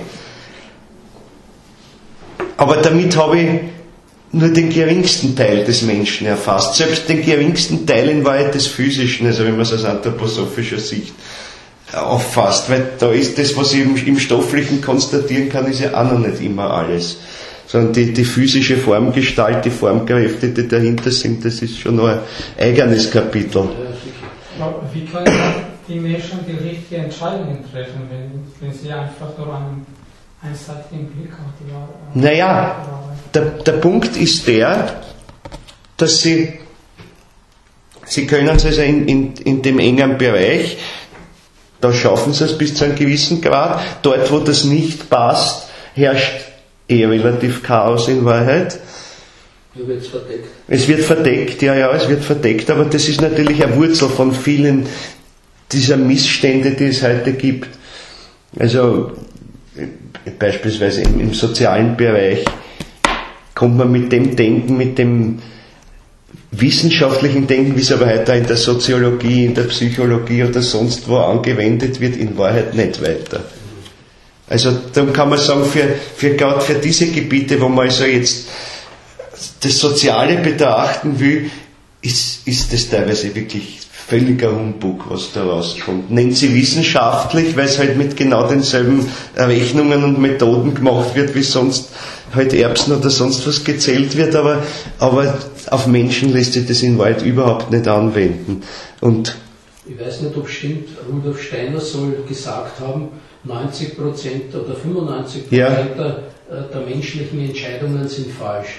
Aber damit habe ich nur den geringsten Teil des Menschen erfasst, selbst den geringsten Teil in Wahrheit des Physischen, also wenn man es aus anthroposophischer Sicht auffasst, weil da ist das, was ich im Stofflichen konstatieren kann, ist ja auch noch nicht immer alles. Sondern die physische Formgestalt, die Formkräfte, die dahinter sind, das ist schon noch ein eigenes Kapitel. Wie können die Menschen die richtigen Entscheidungen treffen, wenn sie einfach nur einen einseitigen Blick auf die Wahrheit haben? Naja, der Punkt ist der, dass sie können es also in dem engen Bereich, da schaffen sie es bis zu einem gewissen Grad, dort wo das nicht passt, herrscht relativ Chaos in Wahrheit. Wird es verdeckt? Es wird verdeckt, ja, es wird verdeckt, aber das ist natürlich eine Wurzel von vielen dieser Missstände, die es heute gibt. Also beispielsweise im sozialen Bereich kommt man mit dem Denken, mit dem wissenschaftlichen Denken, wie es aber heute in der Soziologie, in der Psychologie oder sonst wo angewendet wird, in Wahrheit nicht weiter. Also darum kann man sagen, gerade für diese Gebiete, wo man also jetzt das Soziale betrachten will, ist das teilweise wirklich völliger Humbug, was da rauskommt. Nennt sie wissenschaftlich, weil es halt mit genau denselben Rechnungen und Methoden gemacht wird, wie sonst halt Erbsen oder sonst was gezählt wird, aber auf Menschen lässt sich das in Wahrheit überhaupt nicht anwenden. Und ich weiß nicht, ob es stimmt, Rudolf Steiner soll gesagt haben, 90% oder 95% der menschlichen Entscheidungen sind falsch.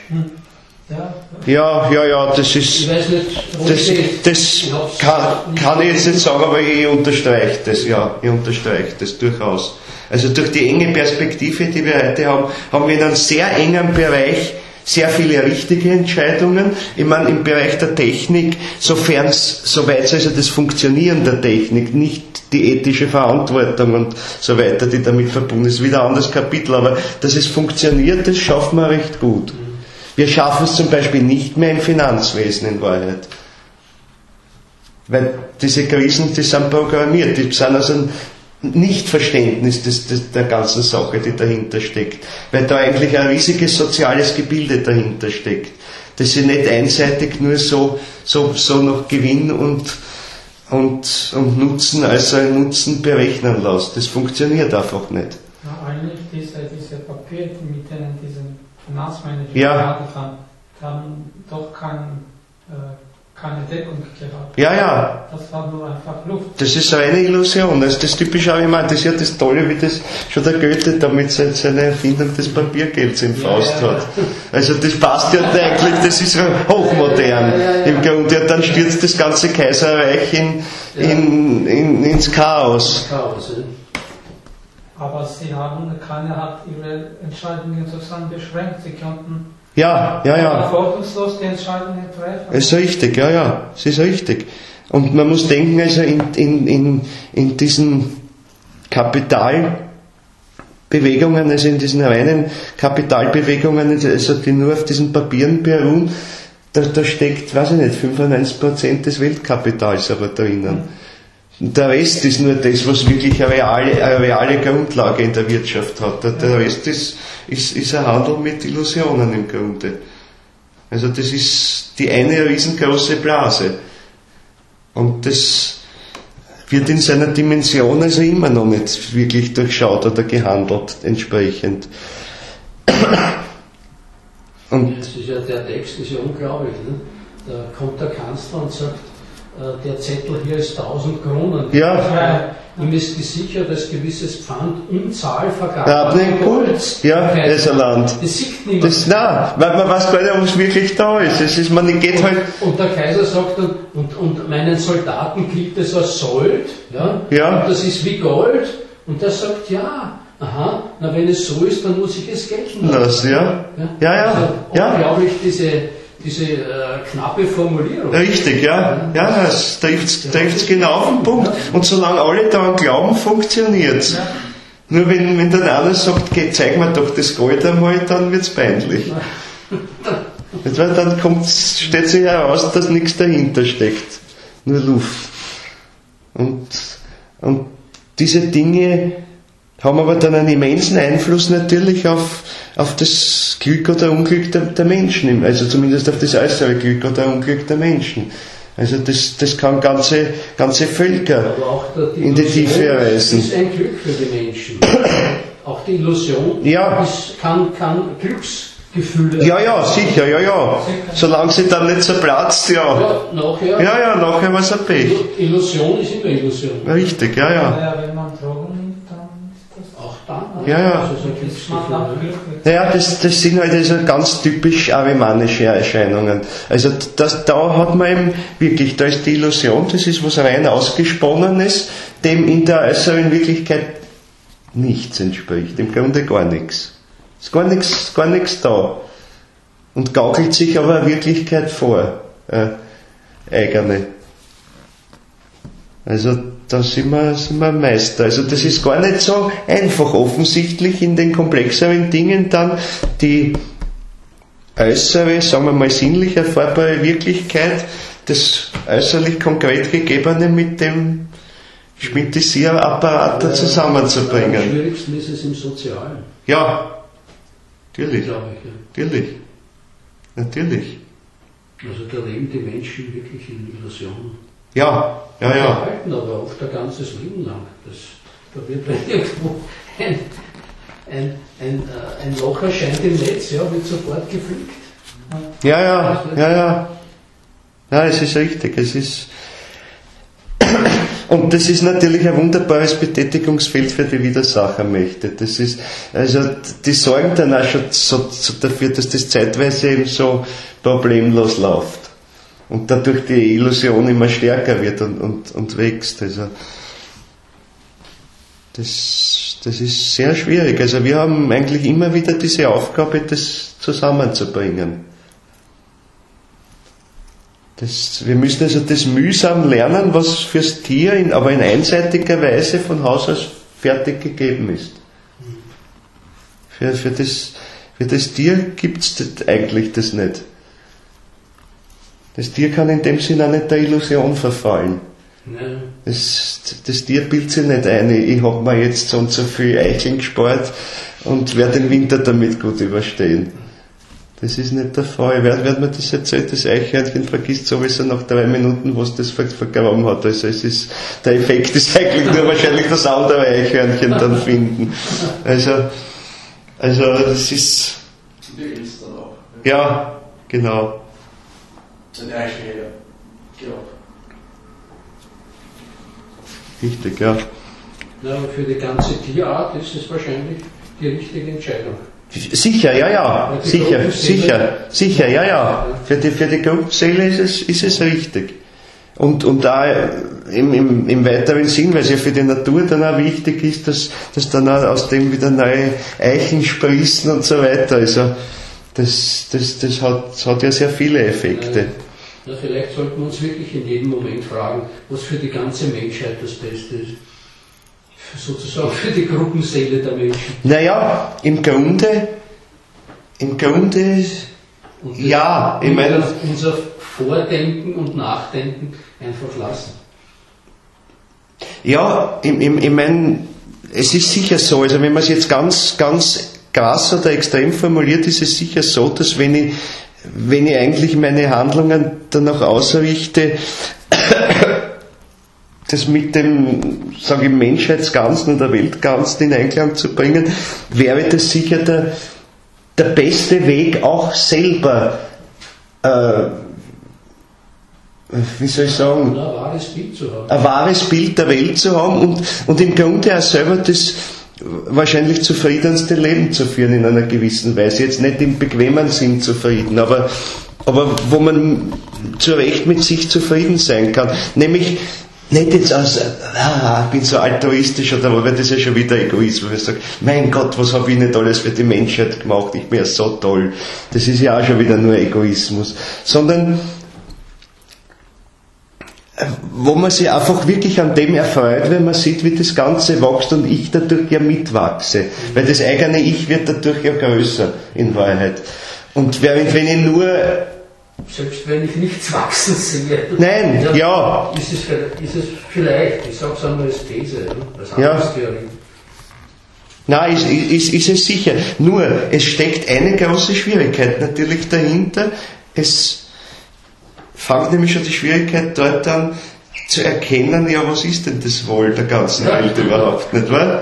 Ja, das ist. Ich weiß nicht, das kann ich jetzt nicht sagen, aber ich unterstreiche das, ich unterstreiche das durchaus. Also durch die enge Perspektive, die wir heute haben wir in einem sehr engen Bereich sehr viele richtige Entscheidungen. Ich meine, im Bereich der Technik, soweit also das Funktionieren der Technik, nicht die ethische Verantwortung und so weiter, die damit verbunden ist, wieder ein anderes Kapitel, aber dass es funktioniert, das schaffen wir recht gut. Wir schaffen es zum Beispiel nicht mehr im Finanzwesen in Wahrheit. Weil diese Krisen, die sind programmiert, die sind also ein Nichtverständnis der ganzen Sache, die dahinter steckt. Weil da eigentlich ein riesiges soziales Gebilde dahinter steckt, das sich nicht einseitig nur so nach Gewinn und Nutzen als ein Nutzen berechnen lässt. Das funktioniert einfach nicht. Ja, eigentlich diese Papiere, mit denen diese Finanzmanager haben doch keine Deckung gehabt. Ja. Das war nur einfach Luft. Das ist eine Illusion. Das ist das typische Argument. Das ist ja das Tolle, wie das schon der Goethe damit seine Erfindung des Papiergelds im Faust hat. Also das passt ja eigentlich, das ist hochmodern im Grunde. Und dann stürzt das ganze Kaiserreich ins Chaos. Aber keiner hat ihre Entscheidungen sozusagen beschränkt. Sie konnten verantwortungslos die Entscheidungen treffen. Es ist richtig, es ist richtig. Und man muss denken, also in diesen Kapitalbewegungen, also in diesen reinen Kapitalbewegungen, also die nur auf diesen Papieren beruhen, da steckt, 95% des Weltkapitals aber drinnen. Der Rest ist nur das, was wirklich eine reale Grundlage in der Wirtschaft hat. Der Rest ist ein Handel mit Illusionen im Grunde. Also das ist die eine riesengroße Blase. Und das wird in seiner Dimension also immer noch nicht wirklich durchschaut oder gehandelt entsprechend. Und das ist ja, der Text ist ja unglaublich. Ne? Da kommt der Kanzler und sagt, der Zettel hier ist 1000 Kronen. Ja. Ihm ist gesichert als gewisses Pfand Unzahl vergabener Golds. Ja, Land. Das sieht niemand. Nein, weil man weiß gar nicht, ob es wirklich da ist. Es ist man geht halt. Und der Kaiser sagt dann, und meinen Soldaten gilt es als Sold, ja? Ja. Und das ist wie Gold. Und der sagt, ja, aha, na wenn es so ist, dann muss ich es gelten lassen. Ja. Also, unglaublich diese knappe Formulierung. Richtig, ja. Ja, das trifft's genau auf den Punkt. Und solange alle daran glauben, funktioniert's. Ja. Nur wenn dann einer sagt, geh, zeig mir doch das Gold einmal, dann wird's peinlich. Dann stellt sich heraus, dass nichts dahinter steckt. Nur Luft. Und diese Dinge haben aber dann einen immensen Einfluss natürlich auf das Glück oder Unglück der Menschen, also zumindest auf das äußere Glück oder Unglück der Menschen. Also das kann ganze Völker in die Tiefe reißen. Das ist ein Glück für die Menschen. Auch die Illusion kann Glücksgefühle. Ja, sicher. Solange sie dann nicht zerplatzt, nachher war es ein Pech. Illusion ist immer Illusion. Richtig, Ja, wenn man Drogen nimmt, dann ist das auch dann. Ja. Ja, das sind halt also ganz typisch arimanische Erscheinungen. Also da hat man eben wirklich, da ist die Illusion, das ist was rein Ausgesponnenes, dem in der äußeren Wirklichkeit nichts entspricht, im Grunde gar nichts. Ist gar nichts da. Und gaukelt sich aber eine Wirklichkeit vor, eigene. Also da sind wir Meister. Also das ist gar nicht so einfach. Offensichtlich in den komplexeren Dingen dann die äußere, sagen wir mal sinnlich erfahrbare Wirklichkeit, das äußerlich konkret Gegebene mit dem Schmintisierapparat zusammenzubringen. Am schwierigsten ist es im Sozialen. Ja, natürlich. Glaube ich, Natürlich. Also da leben die Menschen wirklich in Illusionen. Ja. Halten aber oft ein ganzes Leben lang. Da wird irgendwo ein Loch erscheint im Netz, wird sofort geflickt. Ja, es ist richtig. Und das ist natürlich ein wunderbares Betätigungsfeld für die Widersachermächte. Das ist, also, die sorgen dann auch schon so dafür, dass das zeitweise eben so problemlos läuft. Und dadurch die Illusion immer stärker wird und wächst. Also, das ist sehr schwierig. Also, wir haben eigentlich immer wieder diese Aufgabe, das zusammenzubringen. Wir müssen also das mühsam lernen, was fürs Tier aber in einseitiger Weise von Haus aus fertig gegeben ist. Für das Tier gibt's eigentlich das nicht. Das Tier kann in dem Sinne auch nicht der Illusion verfallen. Nein. Das Tier bildet sich nicht ein, ich habe mir jetzt so und so viel Eicheln gespart und werde den Winter damit gut überstehen. Das ist nicht der Fall. Wer mir das erzählt, das Eichhörnchen vergisst sowieso nach 3 Minuten, was das vergraben hat. Also der Effekt ist eigentlich nur wahrscheinlich das andere Eichhörnchen dann finden. Also das ist... Die Elstern auch. Ja, genau. Ein Eichhörnchen, genau. Richtig, ja. Na, aber für die ganze Tierart ist es wahrscheinlich die richtige Entscheidung. Sicher, ja. Sicher, ja. Für die Gruppenseele ist es richtig. Und da im weiteren Sinn, weil es ja für die Natur dann auch wichtig ist, dass dann auch aus dem wieder neue Eichen sprießen und so weiter. Also das hat ja sehr viele Effekte. Na, vielleicht sollten wir uns wirklich in jedem Moment fragen, was für die ganze Menschheit das Beste ist. Sozusagen für die Gruppenseele der Menschen. Naja, im Grunde ja. Ich meine, unser Vordenken und Nachdenken einfach lassen. Ja, ich meine, es ist sicher so, also wenn man es jetzt ganz krass oder extrem formuliert, ist es sicher so, dass wenn ich eigentlich meine Handlungen danach ausrichte, das mit dem, sage ich, Menschheitsganzen oder Weltganzen in Einklang zu bringen, wäre das sicher der beste Weg, auch selber, wie soll ich sagen, ein wahres Bild zu haben. Ein wahres Bild der Welt zu haben und im Grunde auch selber das wahrscheinlich zufriedenste Leben zu führen in einer gewissen Weise. Jetzt nicht im bequemen Sinn zufrieden, aber wo man zu Recht mit sich zufrieden sein kann. Nämlich nicht jetzt aus, ich bin so altruistisch, oder aber das ist ja schon wieder Egoismus, wo ich sage, mein Gott, was habe ich nicht alles für die Menschheit gemacht, ich bin ja so toll. Das ist ja auch schon wieder nur Egoismus. Sondern wo man sich einfach wirklich an dem erfreut, wenn man sieht, wie das Ganze wächst und ich dadurch ja mitwachse. Weil das eigene Ich wird dadurch ja größer, in Wahrheit. Und wenn ich nur... Selbst wenn ich nichts wachsen sehe. Nein, ja. Ist es vielleicht, ich sage es einmal als These, als Anfangstheorie. Nein, ist es sicher. Nur, es steckt eine große Schwierigkeit natürlich dahinter. Es fängt nämlich schon die Schwierigkeit dort an, zu erkennen, ja, was ist denn das Wohl der ganzen Welt überhaupt, nicht wahr?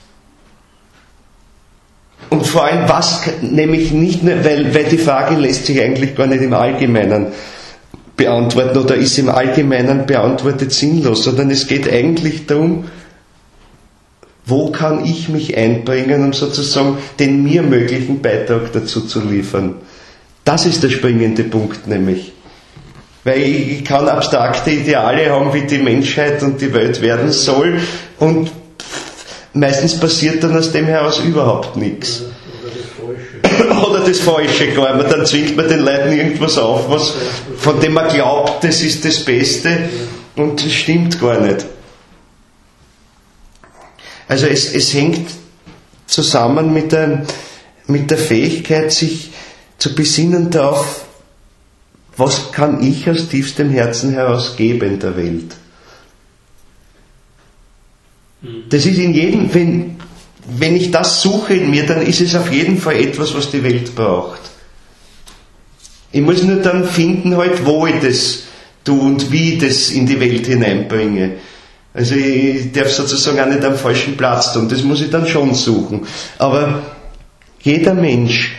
Und vor allem, was, nämlich nicht nur, weil die Frage lässt sich eigentlich gar nicht im Allgemeinen beantworten oder ist im Allgemeinen beantwortet sinnlos, sondern es geht eigentlich darum, wo kann ich mich einbringen, um sozusagen den mir möglichen Beitrag dazu zu liefern. Das ist der springende Punkt nämlich. Weil ich kann abstrakte Ideale haben, wie die Menschheit und die Welt werden soll und meistens passiert dann aus dem heraus überhaupt nichts. Oder das Falsche, klar. Dann zwingt man den Leuten irgendwas auf, von dem man glaubt, das ist das Beste und das stimmt gar nicht. Also es hängt zusammen mit der Fähigkeit, sich zu besinnen darauf, was kann ich aus tiefstem Herzen heraus geben der Welt. Das ist in jedem, wenn ich das suche in mir, dann ist es auf jeden Fall etwas, was die Welt braucht. Ich muss nur dann finden, halt, wo ich das tue und wie ich das in die Welt hineinbringe. Also ich darf sozusagen auch nicht am falschen Platz tun, das muss ich dann schon suchen. Aber jeder Mensch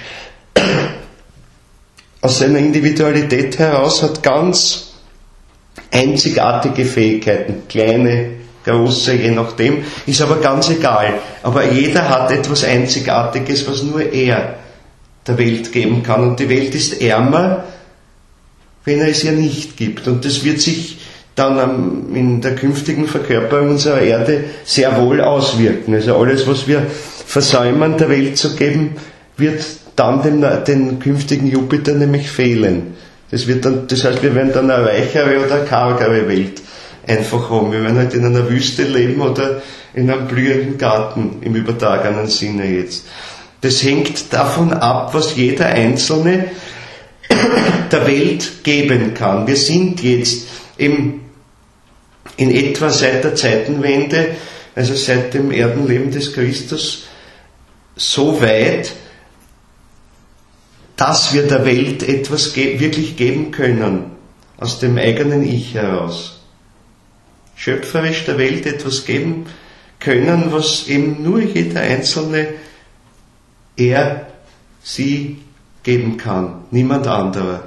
aus seiner Individualität heraus hat ganz einzigartige Fähigkeiten, kleine, große, je nachdem, ist aber ganz egal. Aber jeder hat etwas Einzigartiges, was nur er der Welt geben kann. Und die Welt ist ärmer, wenn er es ihr nicht gibt. Und das wird sich dann in der künftigen Verkörperung unserer Erde sehr wohl auswirken. Also alles, was wir versäumen, der Welt zu geben, wird dann den künftigen Jupiter nämlich fehlen. Das heißt, wir werden dann eine reichere oder eine kargere Welt einfach haben. Wir werden halt in einer Wüste leben oder in einem blühenden Garten im übertragenen Sinne jetzt. Das hängt davon ab, was jeder Einzelne der Welt geben kann. Wir sind jetzt in etwa seit der Zeitenwende, also seit dem Erdenleben des Christus, so weit, dass wir der Welt etwas wirklich geben können, aus dem eigenen Ich heraus. Schöpferisch der Welt etwas geben können, was eben nur jeder Einzelne, er, sie geben kann, niemand anderer.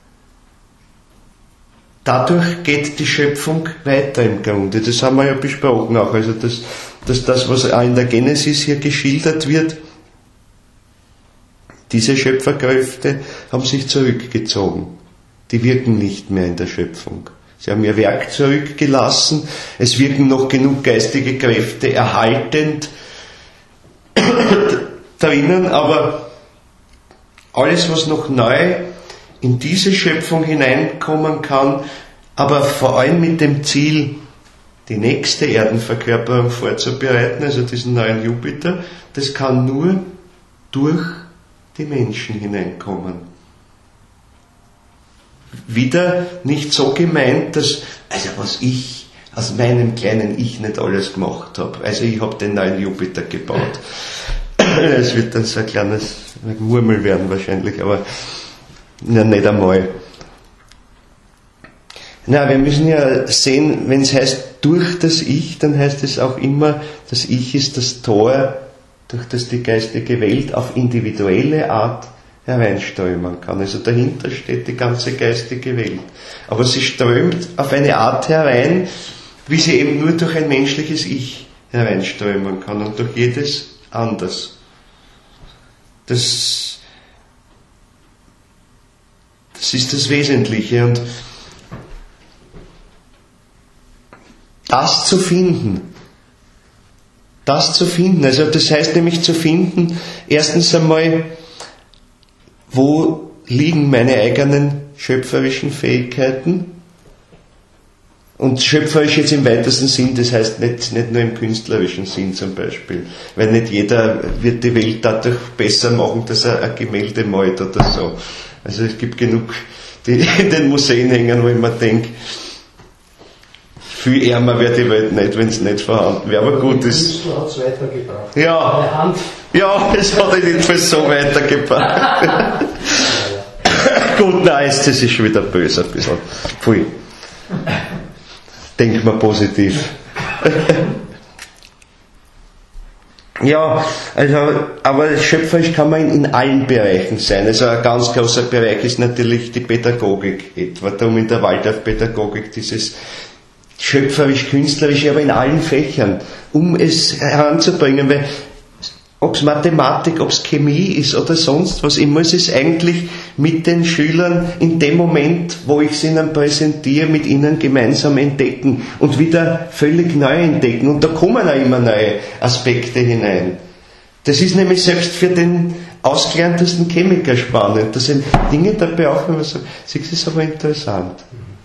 Dadurch geht die Schöpfung weiter im Grunde, das haben wir ja besprochen auch, also das was auch in der Genesis hier geschildert wird, diese Schöpferkräfte haben sich zurückgezogen, die wirken nicht mehr in der Schöpfung. Sie haben ihr Werk zurückgelassen, es wirken noch genug geistige Kräfte erhaltend drinnen, aber alles, was noch neu in diese Schöpfung hineinkommen kann, aber vor allem mit dem Ziel, die nächste Erdenverkörperung vorzubereiten, also diesen neuen Jupiter, das kann nur durch die Menschen hineinkommen. Wieder nicht so gemeint, dass, also was ich aus meinem kleinen Ich nicht alles gemacht habe. Also ich habe den neuen Jupiter gebaut. Es wird dann so ein kleines Murmel werden wahrscheinlich, aber ja, nicht einmal. Na, wir müssen ja sehen, wenn es heißt durch das Ich, dann heißt es auch immer, das Ich ist das Tor, durch das die geistige Welt auf individuelle Art hereinströmen kann. Also dahinter steht die ganze geistige Welt. Aber sie strömt auf eine Art herein, wie sie eben nur durch ein menschliches Ich hereinströmen kann und durch jedes anders. Das ist das Wesentliche. Und das zu finden, also das heißt nämlich zu finden, erstens einmal, wo liegen meine eigenen schöpferischen Fähigkeiten? Und schöpferisch jetzt im weitesten Sinn, das heißt nicht nur im künstlerischen Sinn zum Beispiel, weil nicht jeder wird die Welt dadurch besser machen, dass er ein Gemälde malt oder so. Also es gibt genug, die in den Museen hängen, wo ich mir denke, viel ärmer wäre die Welt nicht, wenn es nicht vorhanden wäre. Aber gut, das Künstler hat es weitergebracht. Ja, es hat ihn jedenfalls so weitergebracht. Gut, nein, das ist schon wieder böse ein bisschen. Pfui. Denk mal positiv. Ja, also, aber schöpferisch kann man in allen Bereichen sein. Also ein ganz großer Bereich ist natürlich die Pädagogik etwa. Darum in der Waldorfpädagogik dieses schöpferisch-künstlerische, aber in allen Fächern, um es heranzubringen, weil ob es Mathematik, ob es Chemie ist oder sonst was, ich muss es eigentlich mit den Schülern in dem Moment, wo ich es ihnen präsentiere, mit ihnen gemeinsam entdecken und wieder völlig neu entdecken. Und da kommen auch immer neue Aspekte hinein. Das ist nämlich selbst für den ausgelerntesten Chemiker spannend. Da sind Dinge dabei auch, wenn man sagt, das ist aber interessant.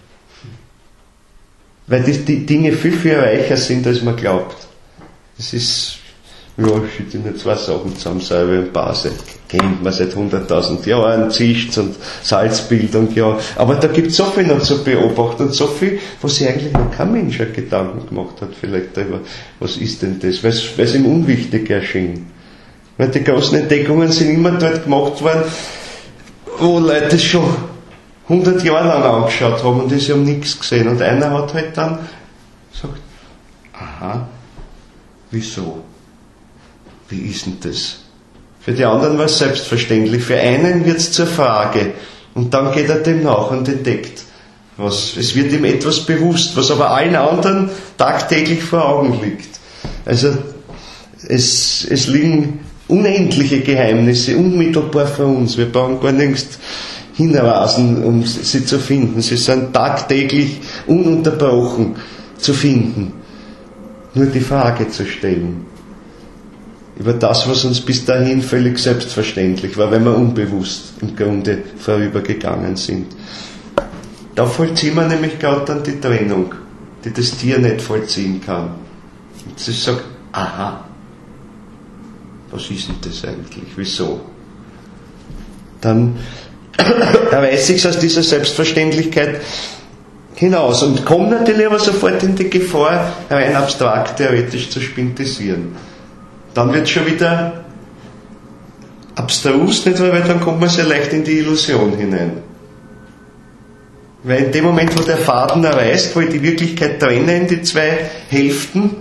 Weil die Dinge viel, viel reicher sind, als man glaubt. Das ist, ja, ich schütte nur zwei Sachen zusammen, Säure und Base. Kennt man seit 100.000 Jahren, Zischt und Salzbildung, ja. Aber da gibt es so viel noch zu beobachten und so viel, was sich eigentlich noch kein Mensch Gedanken gemacht hat, vielleicht darüber, was ist denn das, weil es ihm unwichtig erschien. Weil die großen Entdeckungen sind immer dort gemacht worden, wo Leute es schon 100 Jahre lang angeschaut haben und sie haben nichts gesehen. Und einer hat halt dann gesagt, aha, wieso? Wie ist denn das? Für die anderen war es selbstverständlich. Für einen wird es zur Frage. Und dann geht er dem nach und entdeckt was. Es wird ihm etwas bewusst, was aber allen anderen tagtäglich vor Augen liegt. Also es liegen unendliche Geheimnisse unmittelbar vor uns. Wir brauchen gar nichts hinrasen, um sie zu finden. Sie sind tagtäglich ununterbrochen zu finden. Nur die Frage zu stellen. Über das, was uns bis dahin völlig selbstverständlich war, weil wir unbewusst im Grunde vorübergegangen sind. Da vollziehen wir nämlich gerade dann die Trennung, die das Tier nicht vollziehen kann. Und sie sagt, aha, was ist denn das eigentlich, wieso? Dann erweist sich aus dieser Selbstverständlichkeit hinaus und kommt natürlich aber sofort in die Gefahr, rein abstrakt theoretisch zu spintisieren. Dann wird es schon wieder abstrus, nicht wahr? Weil dann kommt man sehr leicht in die Illusion hinein. Weil in dem Moment, wo der Faden erreißt, wo ich die Wirklichkeit trenne in die zwei Hälften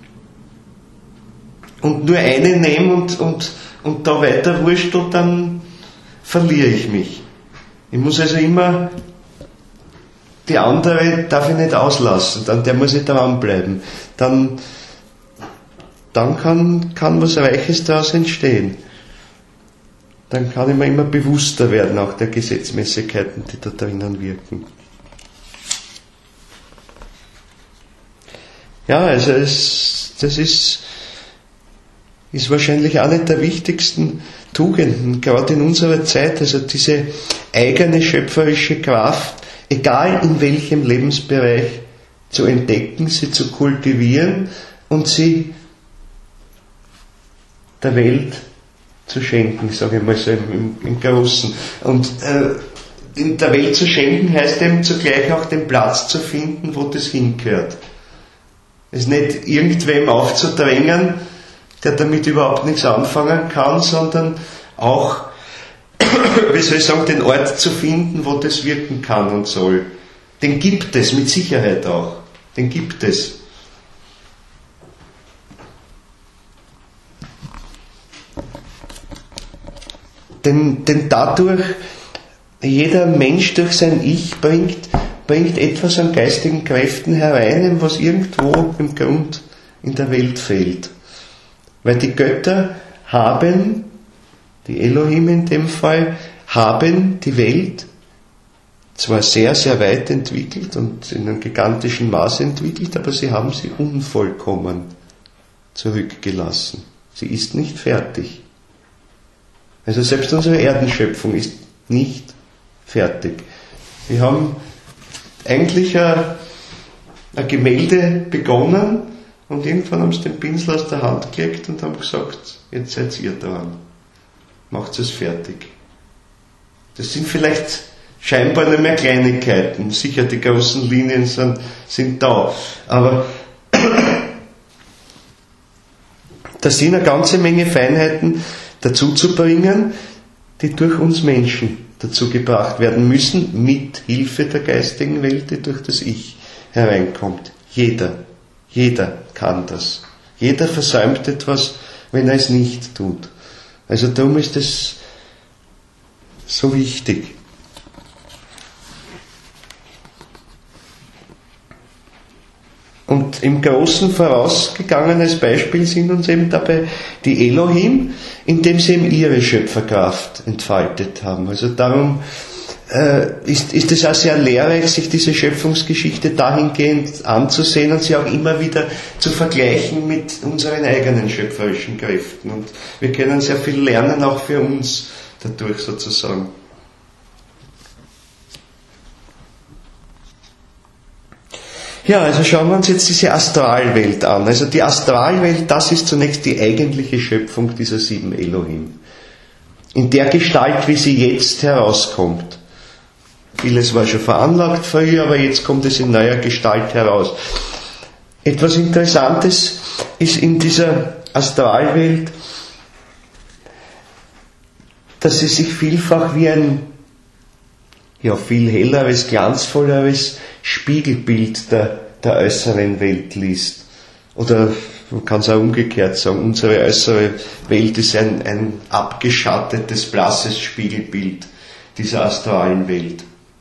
und nur eine nehme und da weiter wurstel, dann verliere ich mich. Ich muss also immer, die andere darf ich nicht auslassen, an der muss ich dranbleiben. Dann kann was Reiches daraus entstehen. Dann kann ich mir immer bewusster werden, auch der Gesetzmäßigkeiten, die da drinnen wirken. Ja, also das ist wahrscheinlich eine der wichtigsten Tugenden, gerade in unserer Zeit, also diese eigene schöpferische Kraft, egal in welchem Lebensbereich, zu entdecken, sie zu kultivieren und sie der Welt zu schenken, sage ich mal so im Großen. Und in der Welt zu schenken heißt eben zugleich auch den Platz zu finden, wo das hingehört. Es nicht irgendwem aufzudrängen, der damit überhaupt nichts anfangen kann, sondern auch, wie soll ich sagen, den Ort zu finden, wo das wirken kann und soll. Den gibt es mit Sicherheit auch. Den gibt es. Denn dadurch, jeder Mensch durch sein Ich bringt etwas an geistigen Kräften herein, was irgendwo im Grund in der Welt fehlt. Weil die Götter haben, die Elohim in dem Fall, haben die Welt zwar sehr, sehr weit entwickelt und in einem gigantischen Maß entwickelt, aber sie haben sie unvollkommen zurückgelassen. Sie ist nicht fertig. Also selbst unsere Erdenschöpfung ist nicht fertig. Wir haben eigentlich ein Gemälde begonnen und irgendwann haben sie den Pinsel aus der Hand gelegt und haben gesagt, jetzt seid ihr dran. Macht es fertig. Das sind vielleicht scheinbar nicht mehr Kleinigkeiten. Sicher, die großen Linien sind da. Aber da sind eine ganze Menge Feinheiten dazu zu bringen, die durch uns Menschen dazu gebracht werden müssen, mit Hilfe der geistigen Welt, die durch das Ich hereinkommt. Jeder kann das. Jeder versäumt etwas, wenn er es nicht tut. Also darum ist es so wichtig. Und im Großen vorausgegangen als Beispiel sind uns eben dabei die Elohim, indem sie eben ihre Schöpferkraft entfaltet haben. Also darum ist es auch sehr lehrreich, sich diese Schöpfungsgeschichte dahingehend anzusehen und sie auch immer wieder zu vergleichen mit unseren eigenen schöpferischen Kräften. Und wir können sehr viel lernen, auch für uns dadurch sozusagen. Ja, also schauen wir uns jetzt diese Astralwelt an. Also die Astralwelt, das ist zunächst die eigentliche Schöpfung dieser 7 Elohim. In der Gestalt, wie sie jetzt herauskommt. Vieles war schon veranlagt früher, aber jetzt kommt es in neuer Gestalt heraus. Etwas Interessantes ist in dieser Astralwelt, dass sie sich vielfach wie ein viel helleres, glanzvolleres Spiegelbild der äußeren Welt liest. Oder man kann es auch umgekehrt sagen, unsere äußere Welt ist ein abgeschattetes, blasses Spiegelbild dieser astralen Welt.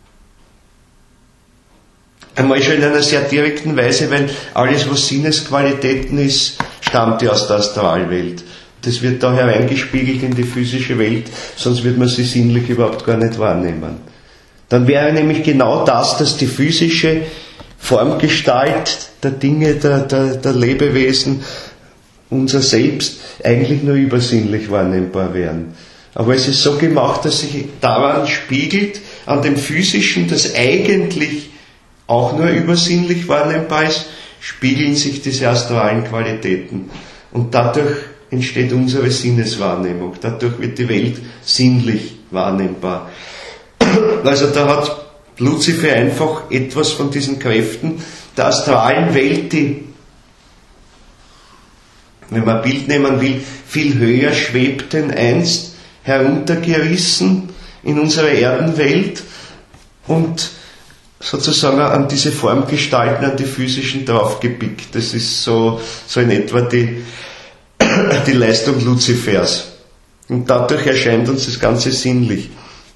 Einmal schon in einer sehr direkten Weise, weil alles, was Sinnesqualitäten ist, stammt ja aus der Astralwelt. Das wird da hereingespiegelt in die physische Welt, sonst wird man sie sinnlich überhaupt gar nicht wahrnehmen. Dann wäre nämlich genau das, dass die physische Formgestalt der Dinge, der Lebewesen, unser Selbst, eigentlich nur übersinnlich wahrnehmbar wären. Aber es ist so gemacht, dass sich daran spiegelt, an dem Physischen, das eigentlich auch nur übersinnlich wahrnehmbar ist, spiegeln sich diese astralen Qualitäten. Und dadurch entsteht unsere Sinneswahrnehmung. Dadurch wird die Welt sinnlich wahrnehmbar. Also da hat Luzifer einfach etwas von diesen Kräften der astralen Welt, die, wenn man ein Bild nehmen will, viel höher schwebten einst, heruntergerissen in unsere Erdenwelt und sozusagen an diese Formgestalten, an die physischen draufgepickt. Das ist so in etwa die Leistung Luzifers. Und dadurch erscheint uns das Ganze sinnlich.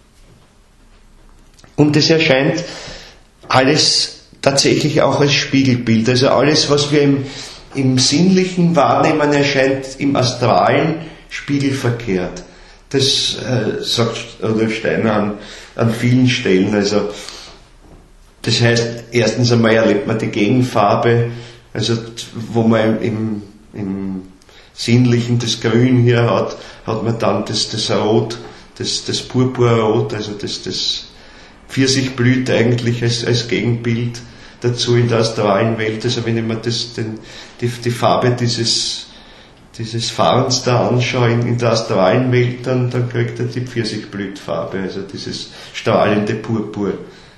Und es erscheint alles tatsächlich auch als Spiegelbild. Also alles, was wir im Sinnlichen wahrnehmen, erscheint im Astralen spiegelverkehrt. Das sagt Rudolf Steiner an vielen Stellen. Also das heißt, erstens einmal erlebt man die Gegenfarbe, also wo man im Sinnlichen das Grün hier hat man dann das Rot, das Purpurrot, also das Pfirsichblüte eigentlich als Gegenbild dazu in der astralen Welt. Also wenn ich mir die Farbe dieses Fahrens da anschaue in der astralen Welt, dann kriegt er die Pfirsichblütfarbe, also dieses strahlende Purpur.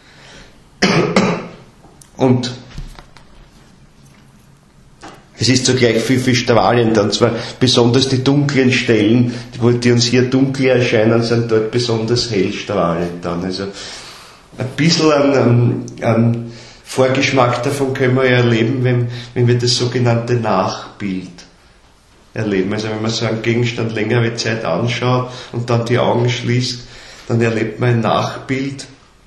Und es ist zugleich viel, viel strahlender, und zwar besonders die dunklen Stellen, die uns hier dunkel erscheinen, sind dort besonders hell strahlend dann. Also ein bisschen einen Vorgeschmack davon können wir ja erleben, wenn wir das sogenannte Nachbild erleben. Also wenn man so einen Gegenstand längere Zeit anschaut und dann die Augen schließt, dann erlebt man ein Nachbild.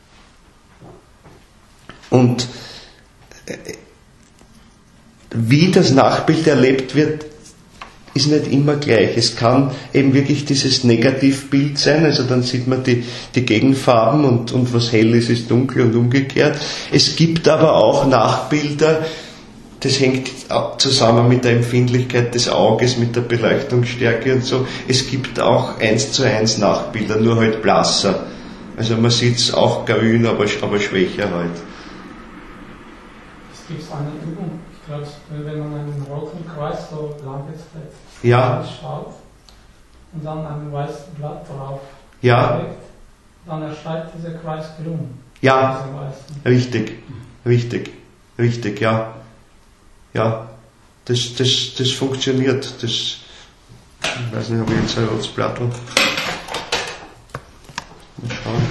Und wie das Nachbild erlebt wird, ist nicht immer gleich. Es kann eben wirklich dieses Negativbild sein, also dann sieht man die Gegenfarben und was hell ist, ist dunkel und umgekehrt. Es gibt aber auch Nachbilder, das hängt zusammen mit der Empfindlichkeit des Auges, mit der Beleuchtungsstärke und so. Es gibt auch 1:1 Nachbilder, nur halt blasser. Also man sieht es auch grün, aber schwächer halt. Es gibt eine Übung, ich glaube, wenn man einen roten Kreis so lange Zeit schaut und dann ein weißes Blatt drauf legt, dann erscheint dieser Kreis grün. Ja, richtig, ja. Ja, das funktioniert. Ich weiß nicht, ob ich jetzt ein rotes Blatt habe. Mal schauen.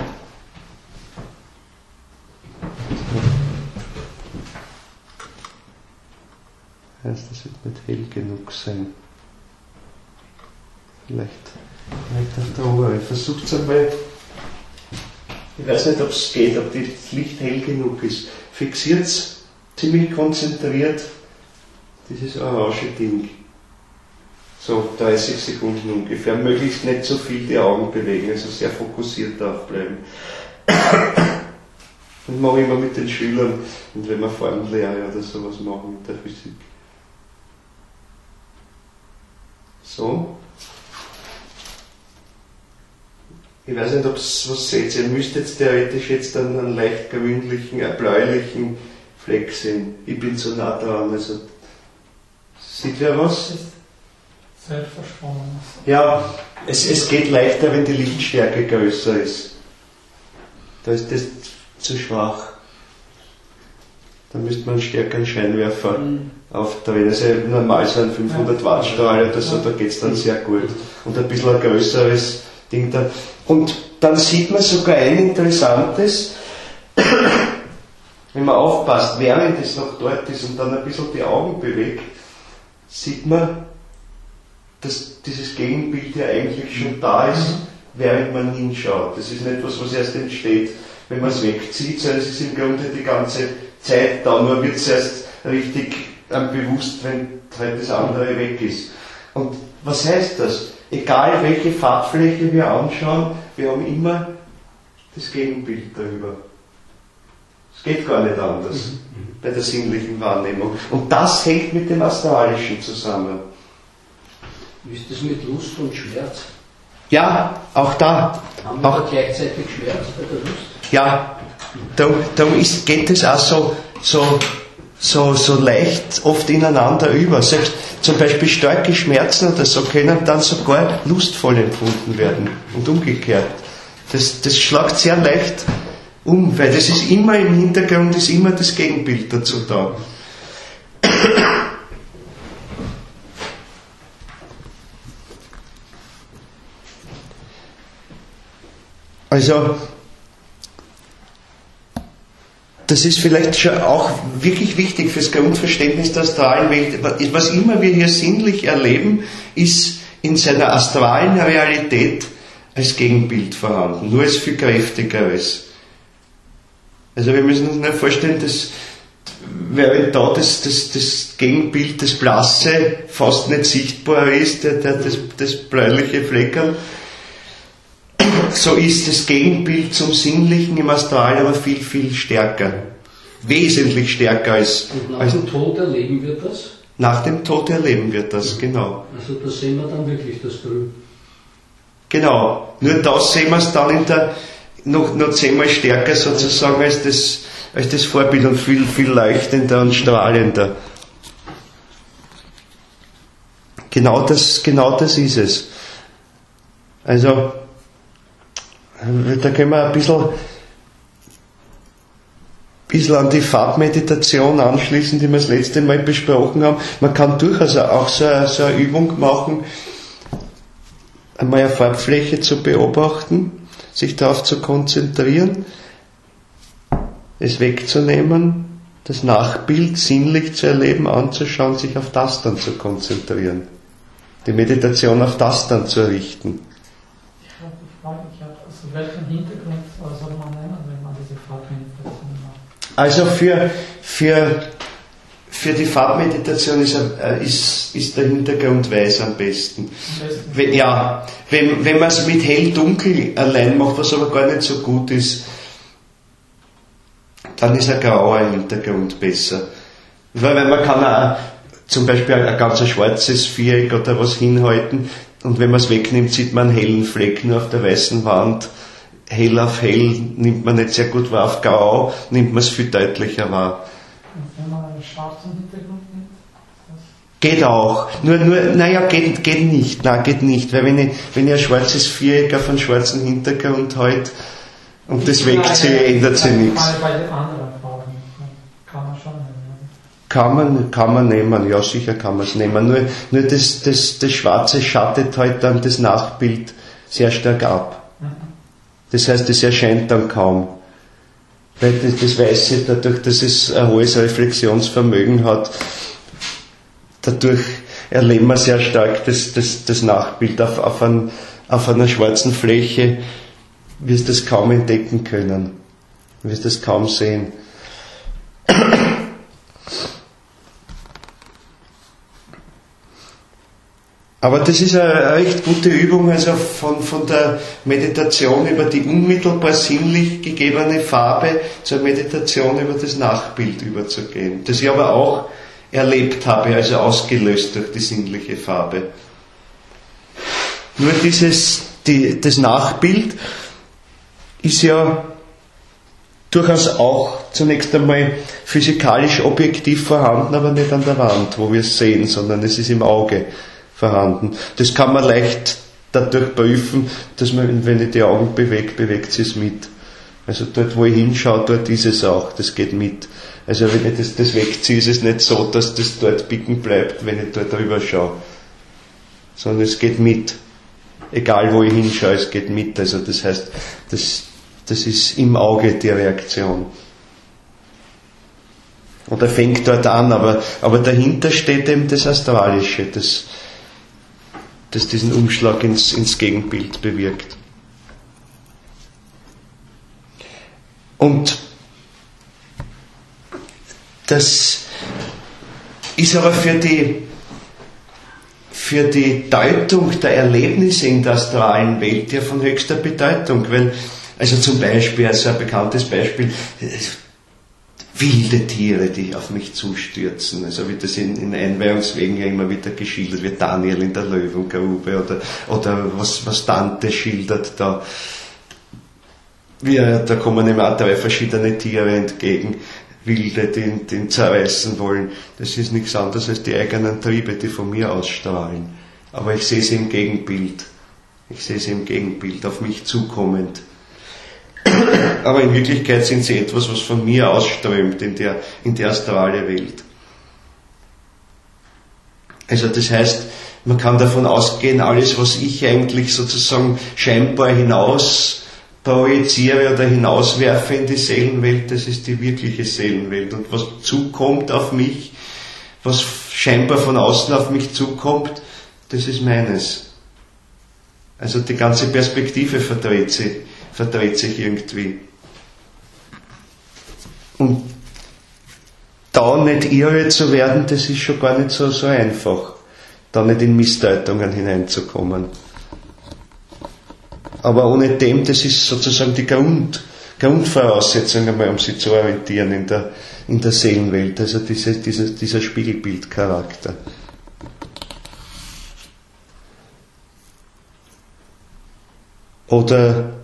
Das wird nicht hell genug sein. Vielleicht auf der Oberfläche. Versucht es einmal. Ich weiß nicht, ob es geht, ob das Licht hell genug ist. Fixiert es ziemlich konzentriert dieses orange Ding. So 30 Sekunden ungefähr. Möglichst nicht so viel die Augen bewegen, also sehr fokussiert darauf bleiben. Und mache ich immer mit den Schülern, und wenn wir Formenlehre oder sowas machen mit der Physik. So. Ich weiß nicht, ob es was seht. Ihr müsst jetzt theoretisch jetzt einen leicht grünlichen, bläulichen Fleck sehen. Ich bin so nah dran. Also, sieht wer was? Sehr verschwommen. Ja, es geht leichter, wenn die Lichtstärke größer ist. Da ist das zu schwach. Da müsste man einen stärkeren Scheinwerfer aufdrehen. Also normal so ein 500 Watt Strahl oder so, da geht es dann sehr gut. Und ein bisschen ein größeres Ding da. Und dann sieht man sogar ein interessantes, wenn man aufpasst, während es noch dort ist und dann ein bisschen die Augen bewegt, sieht man, dass dieses Gegenbild ja eigentlich schon da ist, während man hinschaut. Das ist nicht etwas, was erst entsteht, wenn man es wegzieht, sondern es ist im Grunde die ganze Zeit da, nur wird es erst richtig bewusst, wenn halt das andere weg ist. Und was heißt das? Egal welche Farbfläche wir anschauen, wir haben immer das Gegenbild darüber. Es geht gar nicht anders bei der sinnlichen Wahrnehmung. Und das hängt mit dem Astralischen zusammen. Wie ist das mit Lust und Schmerz? Ja, auch da. Haben wir da gleichzeitig Schmerz bei der Lust? Ja, darum geht es auch so leicht oft ineinander über. Selbst zum Beispiel starke Schmerzen oder so können dann sogar lustvoll empfunden werden und umgekehrt. Das schlagt sehr leicht um, weil das ist immer im Hintergrund, ist immer das Gegenbild dazu da. Also, das ist vielleicht schon auch wirklich wichtig fürs Grundverständnis der astralen Welt. Was immer wir hier sinnlich erleben, ist in seiner astralen Realität als Gegenbild vorhanden, nur als viel kräftigeres. Also wir müssen uns nicht vorstellen, dass während da das Gegenbild, das Blasse, fast nicht sichtbar ist, das bläuliche Fleckerl, so ist das Gegenbild zum Sinnlichen im Astralen aber viel, viel stärker. Wesentlich stärker als... Und nach dem Tod erleben wir das? Nach dem Tod erleben wir das, genau. Also da sehen wir dann wirklich das Trüb. Genau. Nur da sehen wir es dann noch 10-mal stärker sozusagen als das Vorbild und viel, viel leuchtender und strahlender. Genau das ist es. Also, da können wir ein bisschen an die Farbmeditation anschließen, die wir das letzte Mal besprochen haben. Man kann durchaus auch so eine Übung machen, einmal eine Farbfläche zu beobachten, sich darauf zu konzentrieren es wegzunehmen, das Nachbild sinnlich zu erleben, anzuschauen, sich auf das dann zu konzentrieren. Die Meditation auf das dann zu richten. Also welchen Hintergrund soll man nehmen, wenn man diese Farbmeditation macht? Also für die Farbmeditation ist der Hintergrund weiß am besten. Wenn man es mit hell-dunkel allein macht, was aber gar nicht so gut ist, dann ist ein grauer Hintergrund besser. Weil man kann auch zum Beispiel ein ganz schwarzes Viereck oder was hinhalten und wenn man es wegnimmt, sieht man einen hellen Fleck nur auf der weißen Wand. Hell auf hell nimmt man nicht sehr gut wahr, auf grau nimmt man es viel deutlicher wahr. Und wenn man einen schwarzen Hintergrund nimmt? Geht auch. Geht nicht. Nein, geht nicht. Weil wenn ich ein schwarzes Viereck auf einen schwarzen Hintergrund halte und das wegziehe, ändert sich nichts. Bei den anderen Farben kann man schon nehmen. Kann man nehmen, ja sicher kann man es nehmen. Nur das Schwarze schattet halt dann das Nachbild sehr stark ab. Das heißt, es erscheint dann kaum. Weil das Weiße, dadurch, dass es ein hohes Reflexionsvermögen hat, dadurch erleben wir sehr stark das Nachbild auf einer schwarzen Fläche, wirst du das kaum entdecken können, wirst du das kaum sehen. Aber das ist eine recht gute Übung, also von der Meditation über die unmittelbar sinnlich gegebene Farbe zur Meditation über das Nachbild überzugehen. Das ich aber auch erlebt habe, also ausgelöst durch die sinnliche Farbe. Nur das Nachbild ist ja durchaus auch zunächst einmal physikalisch objektiv vorhanden, aber nicht an der Wand, wo wir es sehen, sondern es ist im Auge vorhanden. Das kann man leicht dadurch prüfen, dass man, wenn ich die Augen bewege, bewegt es mit. Also dort, wo ich hinschaue, dort ist es auch, das geht mit. Also wenn ich das wegziehe, ist es nicht so, dass das dort bicken bleibt, wenn ich dort drüber schaue. Sondern es geht mit. Egal wo ich hinschaue, es geht mit. Also das heißt, das ist im Auge die Reaktion. Oder fängt dort an, aber dahinter steht eben das Astralische, das diesen Umschlag ins Gegenbild bewirkt. Und das ist aber für die Deutung der Erlebnisse in der astralen Welt ja von höchster Bedeutung, weil, also zum Beispiel, also ein bekanntes Beispiel, wilde Tiere, die auf mich zustürzen, also wie das in Einweihungswegen ja immer wieder geschildert wird, Daniel in der Löwengrube oder was Dante schildert da, da kommen ihm auch 3 verschiedene Tiere entgegen, wilde, die ihn zerreißen wollen. Das ist nichts anderes als die eigenen Triebe, die von mir ausstrahlen. Aber ich sehe sie im Gegenbild. Auf mich zukommend. Aber in Wirklichkeit sind sie etwas, was von mir ausströmt in die astrale Welt. Also das heißt, man kann davon ausgehen, alles, was ich eigentlich sozusagen scheinbar hinaus projiziere oder hinauswerfe in die Seelenwelt, das ist die wirkliche Seelenwelt. Und was zukommt auf mich, was scheinbar von außen auf mich zukommt, das ist meines. Also die ganze Perspektive verdreht sich irgendwie. Und da nicht irre zu werden, das ist schon gar nicht so einfach, da nicht in Missdeutungen hineinzukommen. Aber ohne dem, das ist sozusagen die Grundvoraussetzung einmal, um sich zu orientieren in der Seelenwelt, also dieser Spiegelbildcharakter. Oder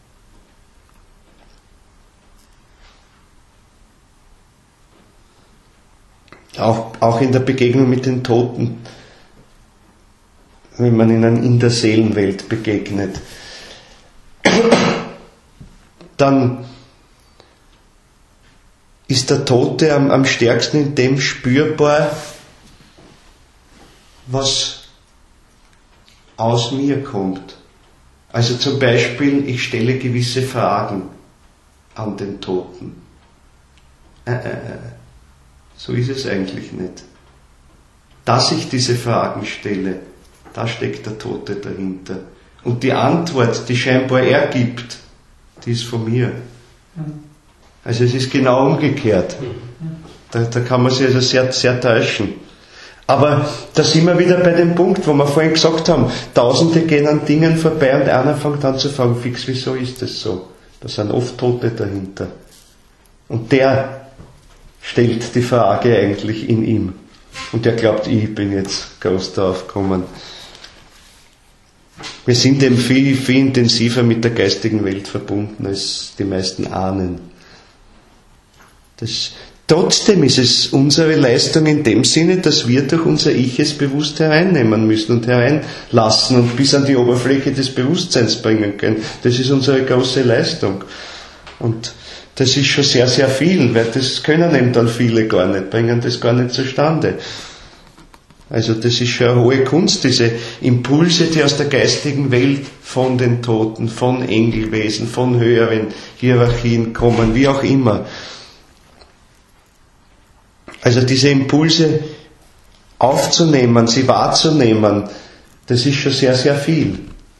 auch in der Begegnung mit den Toten, wenn man ihnen in der Seelenwelt begegnet, dann ist der Tote am stärksten in dem spürbar, was aus mir kommt. Also zum Beispiel, ich stelle gewisse Fragen an den Toten. So ist es eigentlich nicht. Dass ich diese Fragen stelle, da steckt der Tote dahinter. Und die Antwort, die scheinbar er gibt, die ist von mir. Also es ist genau umgekehrt. Da kann man sich also sehr, sehr täuschen. Aber da sind wir wieder bei dem Punkt, wo wir vorhin gesagt haben, Tausende gehen an Dingen vorbei und einer fängt an zu fragen, fix, wieso ist das so? Da sind oft Tote dahinter. Und der stellt die Frage eigentlich in ihm. Und der glaubt, ich bin jetzt groß drauf gekommen. Wir sind eben viel, viel intensiver mit der geistigen Welt verbunden, als die meisten ahnen. Trotzdem ist es unsere Leistung in dem Sinne, dass wir durch unser Ich es bewusst hereinnehmen müssen und hereinlassen und bis an die Oberfläche des Bewusstseins bringen können. Das ist unsere große Leistung. Und das ist schon sehr, sehr viel, weil das können eben dann viele gar nicht, bringen das gar nicht zustande. Also das ist schon eine hohe Kunst, diese Impulse, die aus der geistigen Welt von den Toten, von Engelwesen, von höheren Hierarchien kommen, wie auch immer. Also diese Impulse aufzunehmen, sie wahrzunehmen, das ist schon sehr, sehr viel.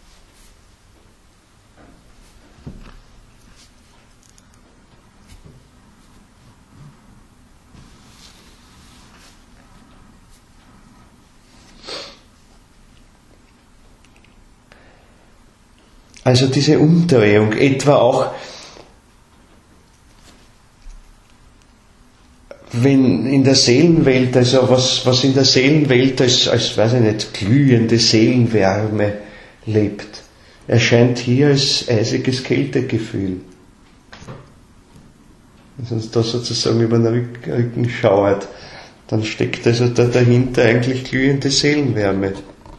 Also diese Umdrehung, etwa auch, wenn in der Seelenwelt, also was in der Seelenwelt als weiß ich nicht, glühende Seelenwärme lebt, erscheint hier als eisiges Kältegefühl. Wenn uns da sozusagen über den Rücken schauert, dann steckt also da dahinter eigentlich glühende Seelenwärme.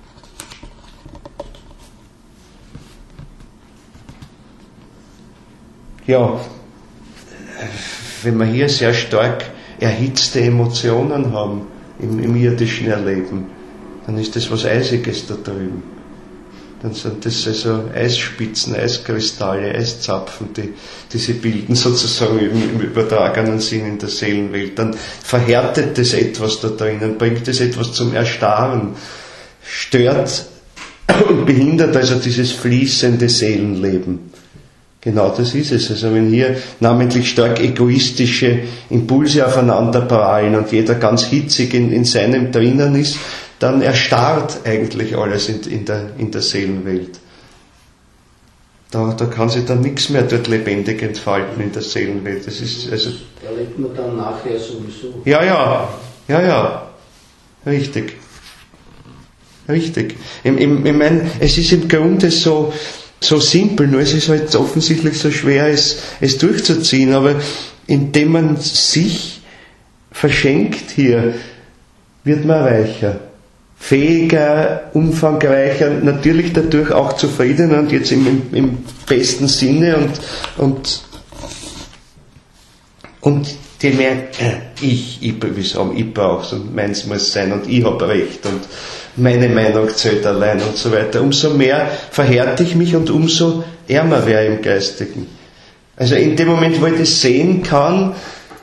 Ja, wenn wir hier sehr stark erhitzte Emotionen haben im irdischen Erleben, dann ist das was Eisiges da drüben. Dann sind das also Eisspitzen, Eiskristalle, Eiszapfen, die sie bilden sozusagen im übertragenen Sinn in der Seelenwelt. Dann verhärtet das etwas da drinnen, bringt es etwas zum Erstarren, stört und behindert also dieses fließende Seelenleben. Genau das ist es. Also wenn hier namentlich stark egoistische Impulse aufeinander prallen und jeder ganz hitzig in seinem drinnen ist, dann erstarrt eigentlich alles in der Seelenwelt. Da kann sich dann nichts mehr dort lebendig entfalten in der Seelenwelt. Das ist also. Da lebt man dann nachher sowieso. Ja. Richtig. Ich meine, es ist im Grunde so simpel, nur es ist halt offensichtlich so schwer, es durchzuziehen, aber indem man sich verschenkt hier, wird man reicher, fähiger, umfangreicher, natürlich dadurch auch zufriedener und jetzt im besten Sinne und je mehr ich brauche es und meins muss sein und ich habe Recht und meine Meinung zählt allein und so weiter. Umso mehr verhärte ich mich und umso ärmer wäre ich im Geistigen. Also in dem Moment, wo ich das sehen kann,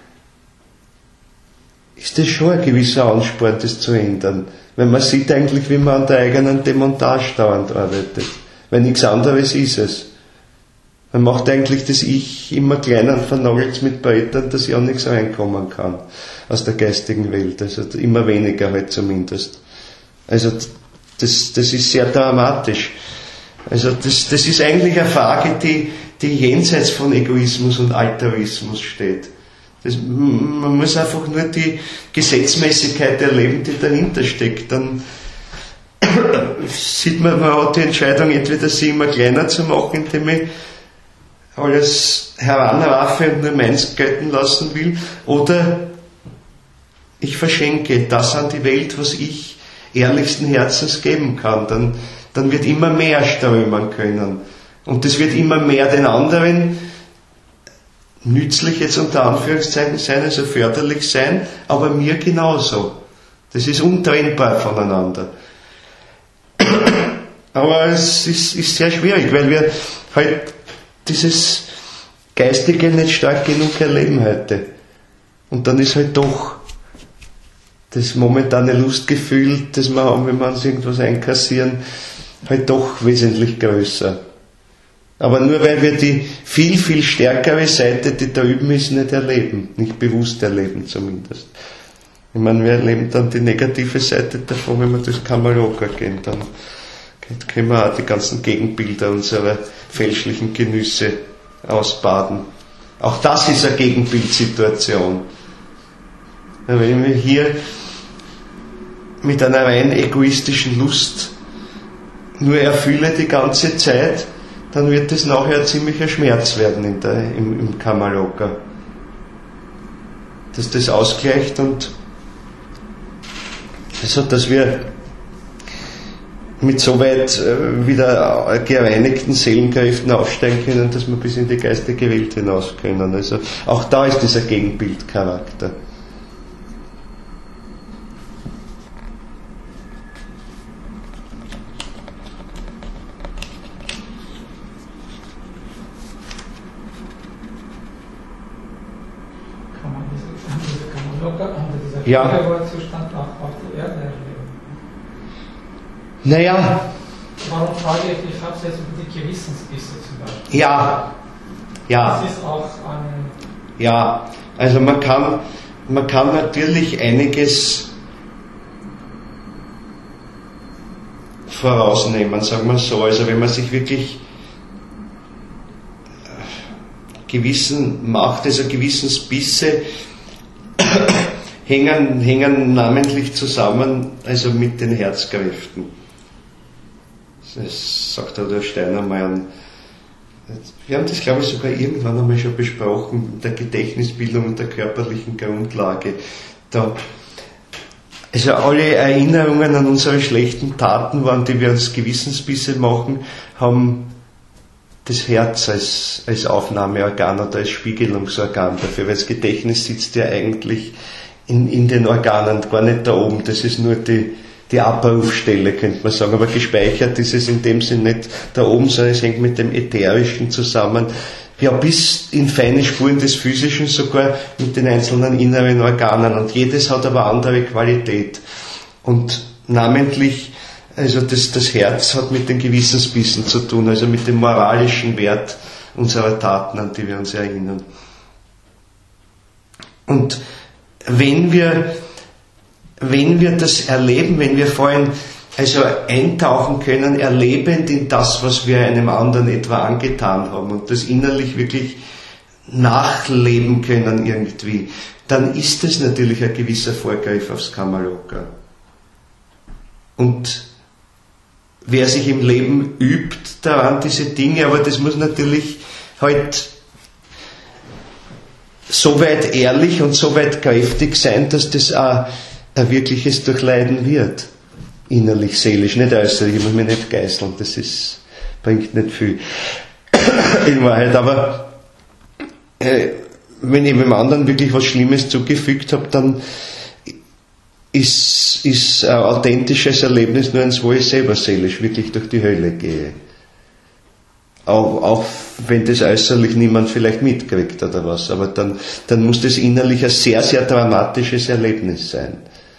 ist das schon ein gewisser Ansporn, das zu ändern. Weil man sieht eigentlich, wie man an der eigenen Demontage dauernd arbeitet. Weil nichts anderes ist es. Man macht eigentlich das Ich immer kleiner und vernagelt es mit Brettern, dass ja nichts reinkommen kann aus der geistigen Welt. Also immer weniger halt zumindest. Also das ist sehr dramatisch. Also das ist eigentlich eine Frage, die jenseits von Egoismus und Altruismus steht. Man muss einfach nur die Gesetzmäßigkeit erleben, die dahinter steckt. Dann sieht man hat die Entscheidung, entweder sie immer kleiner zu machen, indem ich alles heranraffe und nur meins gelten lassen will, oder ich verschenke das an die Welt, was ich ehrlichsten Herzens geben kann, dann wird immer mehr strömen können. Und das wird immer mehr den anderen nützlich jetzt unter Anführungszeichen sein, also förderlich sein, aber mir genauso. Das ist untrennbar voneinander. Aber es ist sehr schwierig, weil wir halt dieses Geistige nicht stark genug erleben heute. Und dann ist halt doch das momentane Lustgefühl, das wir haben, wenn wir uns irgendwas einkassieren, halt doch wesentlich größer. Aber nur weil wir die viel, viel stärkere Seite, die da üben ist, nicht erleben, nicht bewusst erleben zumindest. Ich meine, wir erleben dann die negative Seite davon, wenn wir durchs Kamaloka gehen, dann können wir auch die ganzen Gegenbilder unserer fälschlichen Genüsse ausbaden. Auch das ist eine Gegenbildsituation. Wenn wir hier mit einer rein egoistischen Lust nur erfülle die ganze Zeit, dann wird das nachher ein ziemlicher Schmerz werden im Kamaloka. Dass das ausgleicht und also, dass wir mit so weit wieder gereinigten Seelenkräften aufsteigen können, dass wir bis in die geistige Welt hinaus können. Also auch da ist dieser Gegenbildcharakter. Ja. Zustand auch auf der Erde erleben. Naja. Warum frage ich habe es jetzt über die Gewissensbisse zum Beispiel. Ja. Das ist auch ein... Ja, also man kann natürlich einiges vorausnehmen, sagen wir so. Also wenn man sich wirklich Gewissen macht, also Gewissensbisse hängen namentlich zusammen, also mit den Herzkräften. Das sagt der Steiner mal an. Wir haben das, glaube ich, sogar irgendwann einmal schon besprochen, mit der Gedächtnisbildung und der körperlichen Grundlage. Also alle Erinnerungen an unsere schlechten Taten, an die wir uns Gewissensbisse machen, haben das Herz als Aufnahmeorgan oder als Spiegelungsorgan dafür, weil das Gedächtnis sitzt ja eigentlich in den Organen, gar nicht da oben, das ist nur die Abrufstelle, könnte man sagen, aber gespeichert ist es in dem Sinn nicht da oben, sondern es hängt mit dem Ätherischen zusammen, ja bis in feine Spuren des Physischen sogar mit den einzelnen inneren Organen und jedes hat aber andere Qualität und namentlich, also das Herz hat mit den Gewissensbissen zu tun, also mit dem moralischen Wert unserer Taten, an die wir uns erinnern. Und wenn wir das erleben, wenn wir vorhin also eintauchen können, erlebend in das, was wir einem anderen etwa angetan haben und das innerlich wirklich nachleben können irgendwie, dann ist das natürlich ein gewisser Vorgriff aufs Kamaloka. Und wer sich im Leben übt daran, diese Dinge, aber das muss natürlich halt so weit ehrlich und so weit kräftig sein, dass das auch ein wirkliches Durchleiden wird. Innerlich, seelisch, nicht äußerlich. Ich muss mich nicht geißeln, das bringt nicht viel in Wahrheit. Aber wenn ich dem anderen wirklich was Schlimmes zugefügt habe, dann ist ein authentisches Erlebnis nur eins, wo ich selber seelisch wirklich durch die Hölle gehe. Auch wenn das äußerlich niemand vielleicht mitkriegt oder was, aber dann muss das innerlich ein sehr, sehr dramatisches Erlebnis sein.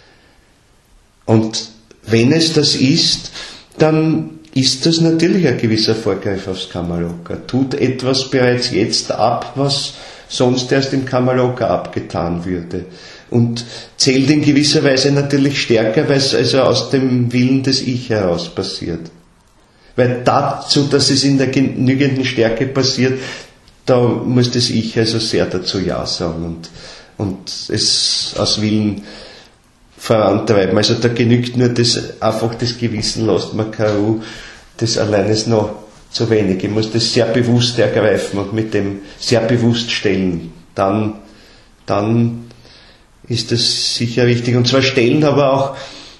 Und wenn es das ist, dann ist das natürlich ein gewisser Vorgriff aufs Kamaloka. Tut etwas bereits jetzt ab, was sonst erst im Kamaloka abgetan würde. Und zählt in gewisser Weise natürlich stärker, weil es also aus dem Willen des Ich heraus passiert. Weil dazu, dass es in der genügenden Stärke passiert, da muss das Ich also sehr dazu Ja sagen und es aus Willen vorantreiben. Also da genügt nur einfach das Gewissen, lasst man keine Ruhe, das allein ist noch zu wenig. Ich muss das sehr bewusst ergreifen und mit dem sehr bewusst stellen. Dann ist das sicher richtig. Und zwar stellen, aber auch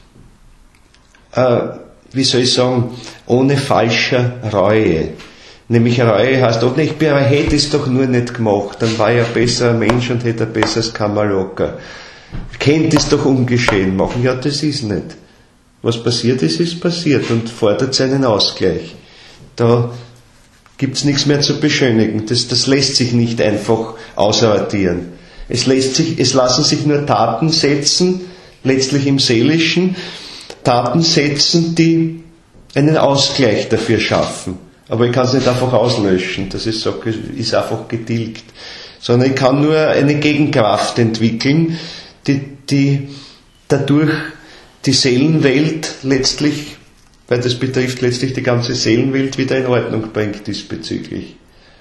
wie soll ich sagen, ohne falscher Reue. Nämlich Reue heißt, oh, ich hätte es doch nur nicht gemacht, dann war ich ein besserer Mensch und hätte ein besseres Kamaloka. Kennt es doch ungeschehen machen. Ja, das ist nicht. Was passiert ist, ist passiert und fordert seinen Ausgleich. Da gibt's nichts mehr zu beschönigen. Das lässt sich nicht einfach ausradieren. Es lassen sich nur Taten setzen, letztlich im Seelischen, Taten setzen, die einen Ausgleich dafür schaffen. Aber ich kann es nicht einfach auslöschen, das ist einfach getilgt. Sondern ich kann nur eine Gegenkraft entwickeln, die dadurch die Seelenwelt letztlich, weil das betrifft letztlich die ganze Seelenwelt, wieder in Ordnung bringt diesbezüglich.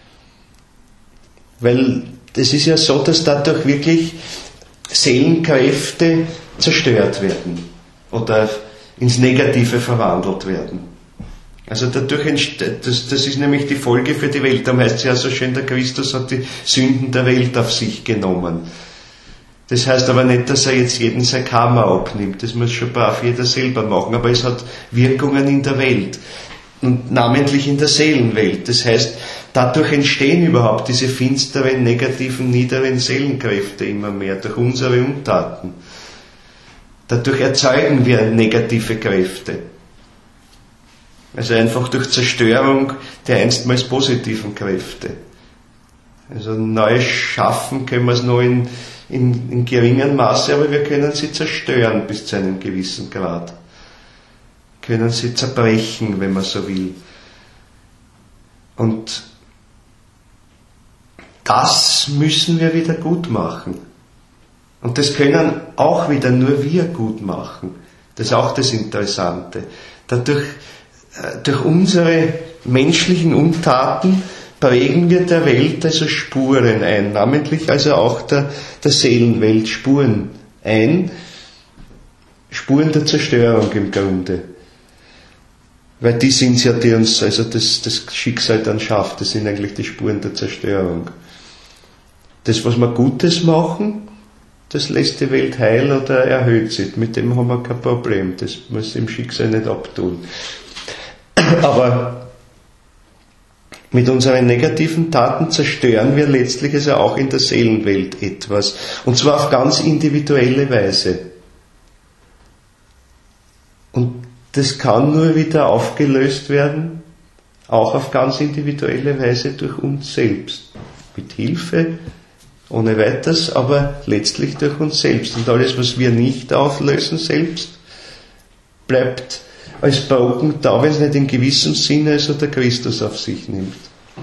Weil es ist ja so, dass dadurch wirklich Seelenkräfte zerstört werden oder ins Negative verwandelt werden. Also dadurch entsteht, das ist nämlich die Folge für die Welt. Darum heißt es ja so schön, der Christus hat die Sünden der Welt auf sich genommen. Das heißt aber nicht, dass er jetzt jeden sein Karma abnimmt. Das muss schon brav jeder selber machen. Aber es hat Wirkungen in der Welt. Und namentlich in der Seelenwelt. Das heißt, dadurch entstehen überhaupt diese finsteren, negativen, niederen Seelenkräfte immer mehr durch unsere Untaten. Dadurch erzeugen wir negative Kräfte. Also einfach durch Zerstörung der einstmals positiven Kräfte. Also neu schaffen können wir es nur in geringem Maße, aber wir können sie zerstören bis zu einem gewissen Grad. Können sie zerbrechen, wenn man so will. Und das müssen wir wieder gut machen. Und das können auch wieder nur wir gut machen. Das ist auch das Interessante. Durch unsere menschlichen Untaten prägen wir der Welt also Spuren ein, namentlich also auch der Seelenwelt Spuren ein, Spuren der Zerstörung im Grunde. Weil die sind es ja, die uns also das Schicksal dann schafft, das sind eigentlich die Spuren der Zerstörung. Das, was wir Gutes machen, das lässt die Welt heil oder erhöht sich. Mit dem haben wir kein Problem, das muss im Schicksal nicht abtun. Aber mit unseren negativen Taten zerstören wir letztlich also auch in der Seelenwelt etwas. Und zwar auf ganz individuelle Weise. Und das kann nur wieder aufgelöst werden, auch auf ganz individuelle Weise durch uns selbst. Mit Hilfe, ohne weiteres, aber letztlich durch uns selbst. Und alles, was wir nicht auflösen selbst, bleibt als Brocken da, wenn es nicht in gewissem Sinne also der Christus auf sich nimmt.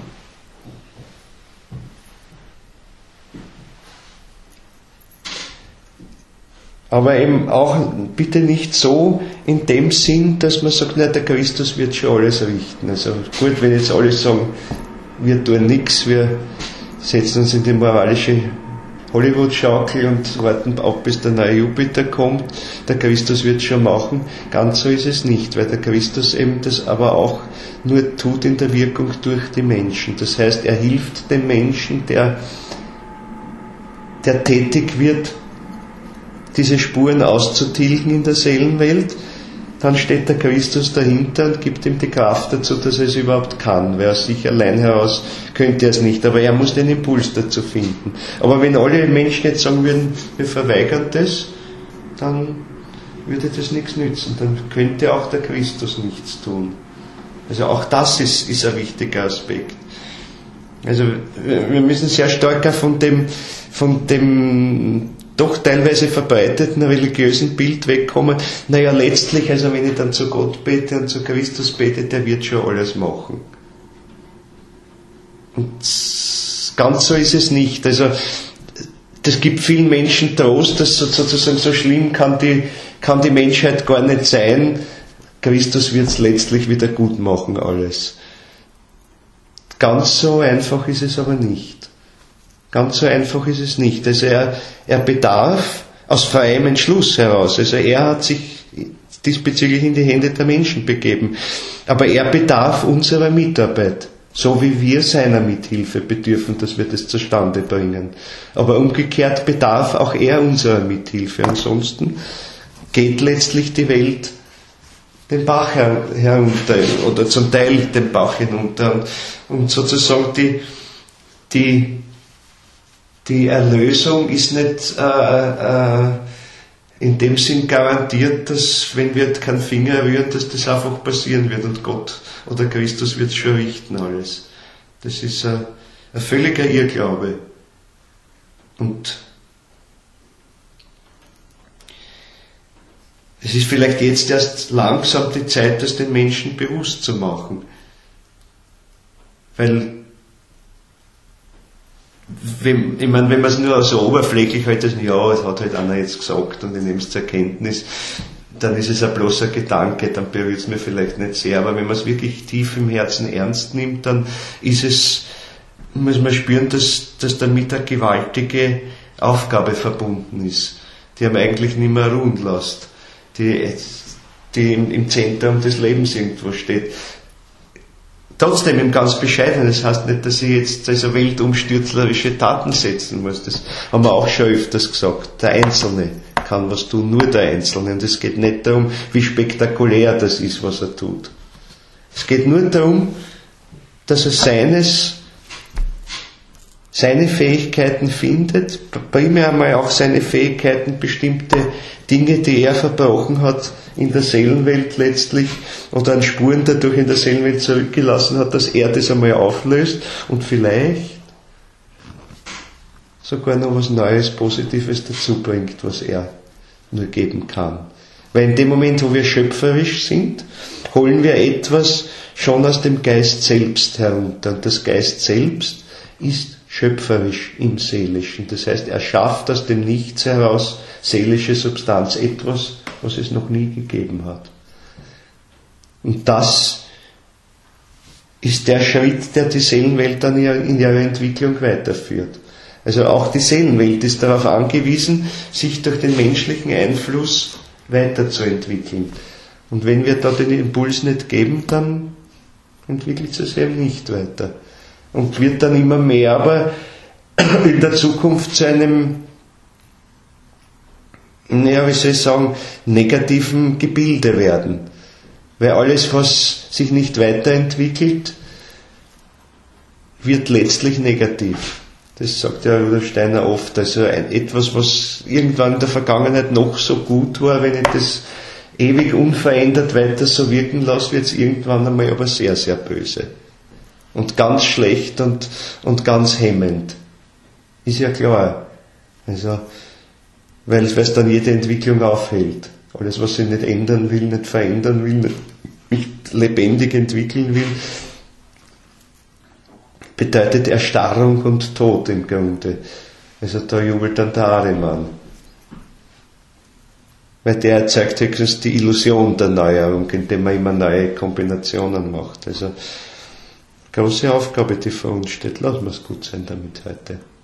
Aber eben auch bitte nicht so in dem Sinn, dass man sagt, na, der Christus wird schon alles richten. Also gut, wenn jetzt alle sagen, wir tun nichts, wir setzen uns in die moralische Hollywood-Schaukel und warten ab, bis der neue Jupiter kommt. Der Christus wird schon machen. Ganz so ist es nicht, weil der Christus eben das aber auch nur tut in der Wirkung durch die Menschen. Das heißt, er hilft dem Menschen, der tätig wird, diese Spuren auszutilgen in der Seelenwelt. Dann steht der Christus dahinter und gibt ihm die Kraft dazu, dass er es überhaupt kann. Weil aus sich allein heraus könnte er es nicht, aber er muss den Impuls dazu finden. Aber wenn alle Menschen jetzt sagen würden, wir verweigern das, dann würde das nichts nützen. Dann könnte auch der Christus nichts tun. Also auch das ist ein wichtiger Aspekt. Also wir müssen sehr stark von dem doch teilweise verbreiteten religiösen Bild wegkommen. Naja, letztlich, also wenn ich dann zu Gott bete und zu Christus bete, der wird schon alles machen. Und ganz so ist es nicht. Also das gibt vielen Menschen Trost, dass sozusagen so schlimm kann die Menschheit gar nicht sein. Christus wird es letztlich wieder gut machen, alles. Ganz so einfach ist es aber nicht. Ganz so einfach ist es nicht. Also er bedarf aus freiem Entschluss heraus. Also er hat sich diesbezüglich in die Hände der Menschen begeben. Aber er bedarf unserer Mitarbeit. So wie wir seiner Mithilfe bedürfen, dass wir das zustande bringen. Aber umgekehrt bedarf auch er unserer Mithilfe. Ansonsten geht letztlich die Welt den Bach herunter oder zum Teil den Bach hinunter. Und sozusagen die Erlösung ist nicht in dem Sinn garantiert, dass wenn wir keinen Finger rühren, dass das einfach passieren wird und Gott oder Christus wird es schon richten alles. Das ist ein völliger Irrglaube. Und Es ist vielleicht jetzt erst langsam die Zeit, das den Menschen bewusst zu machen. Weil, wenn man es nur so oberflächlich halt, ja, es hat halt einer jetzt gesagt und ich nehme es zur Kenntnis, dann ist es ein bloßer Gedanke, dann berührt es mir vielleicht nicht sehr, aber wenn man es wirklich tief im Herzen ernst nimmt, dann muss man spüren, dass damit eine gewaltige Aufgabe verbunden ist, die einem eigentlich nicht mehr ruhen lässt, die im Zentrum des Lebens irgendwo steht. Trotzdem im ganz Bescheidenen, das heißt nicht, dass ich jetzt also weltumstürzlerische Taten setzen muss, das haben wir auch schon öfters gesagt. Der Einzelne kann was tun, nur der Einzelne. Und es geht nicht darum, wie spektakulär das ist, was er tut. Es geht nur darum, dass er seine Fähigkeiten findet, primär einmal auch seine Fähigkeiten, bestimmte Dinge, die er verbrochen hat in der Seelenwelt letztlich oder an Spuren dadurch in der Seelenwelt zurückgelassen hat, dass er das einmal auflöst und vielleicht sogar noch was Neues, Positives dazu bringt, was er nur geben kann. Weil in dem Moment, wo wir schöpferisch sind, holen wir etwas schon aus dem Geist selbst herunter. Und das Geist selbst ist schöpferisch im Seelischen. Das heißt, er schafft aus dem Nichts heraus seelische Substanz, etwas, was es noch nie gegeben hat. Und das ist der Schritt, der die Seelenwelt dann in ihrer Entwicklung weiterführt. Also auch die Seelenwelt ist darauf angewiesen, sich durch den menschlichen Einfluss weiterzuentwickeln. Und wenn wir da den Impuls nicht geben, dann entwickelt es sich eben nicht weiter. Und wird dann immer mehr, aber in der Zukunft zu einem, negativen Gebilde werden. Weil alles, was sich nicht weiterentwickelt, wird letztlich negativ. Das sagt ja Rudolf Steiner oft. Also etwas, was irgendwann in der Vergangenheit noch so gut war, wenn ich das ewig unverändert weiter so wirken lasse, wird es irgendwann einmal aber sehr, sehr böse. Und ganz schlecht und ganz hemmend. Ist ja klar. Also, weil es dann jede Entwicklung aufhält. Alles, was sich nicht ändern will, nicht verändern will, nicht lebendig entwickeln will, bedeutet Erstarrung und Tod im Grunde. Also da jubelt dann der Ahriman. Weil der erzeugt höchstens die Illusion der Neuerung, indem man immer neue Kombinationen macht. Also große Aufgabe, die vor uns steht. Lassen wir es gut sein damit heute.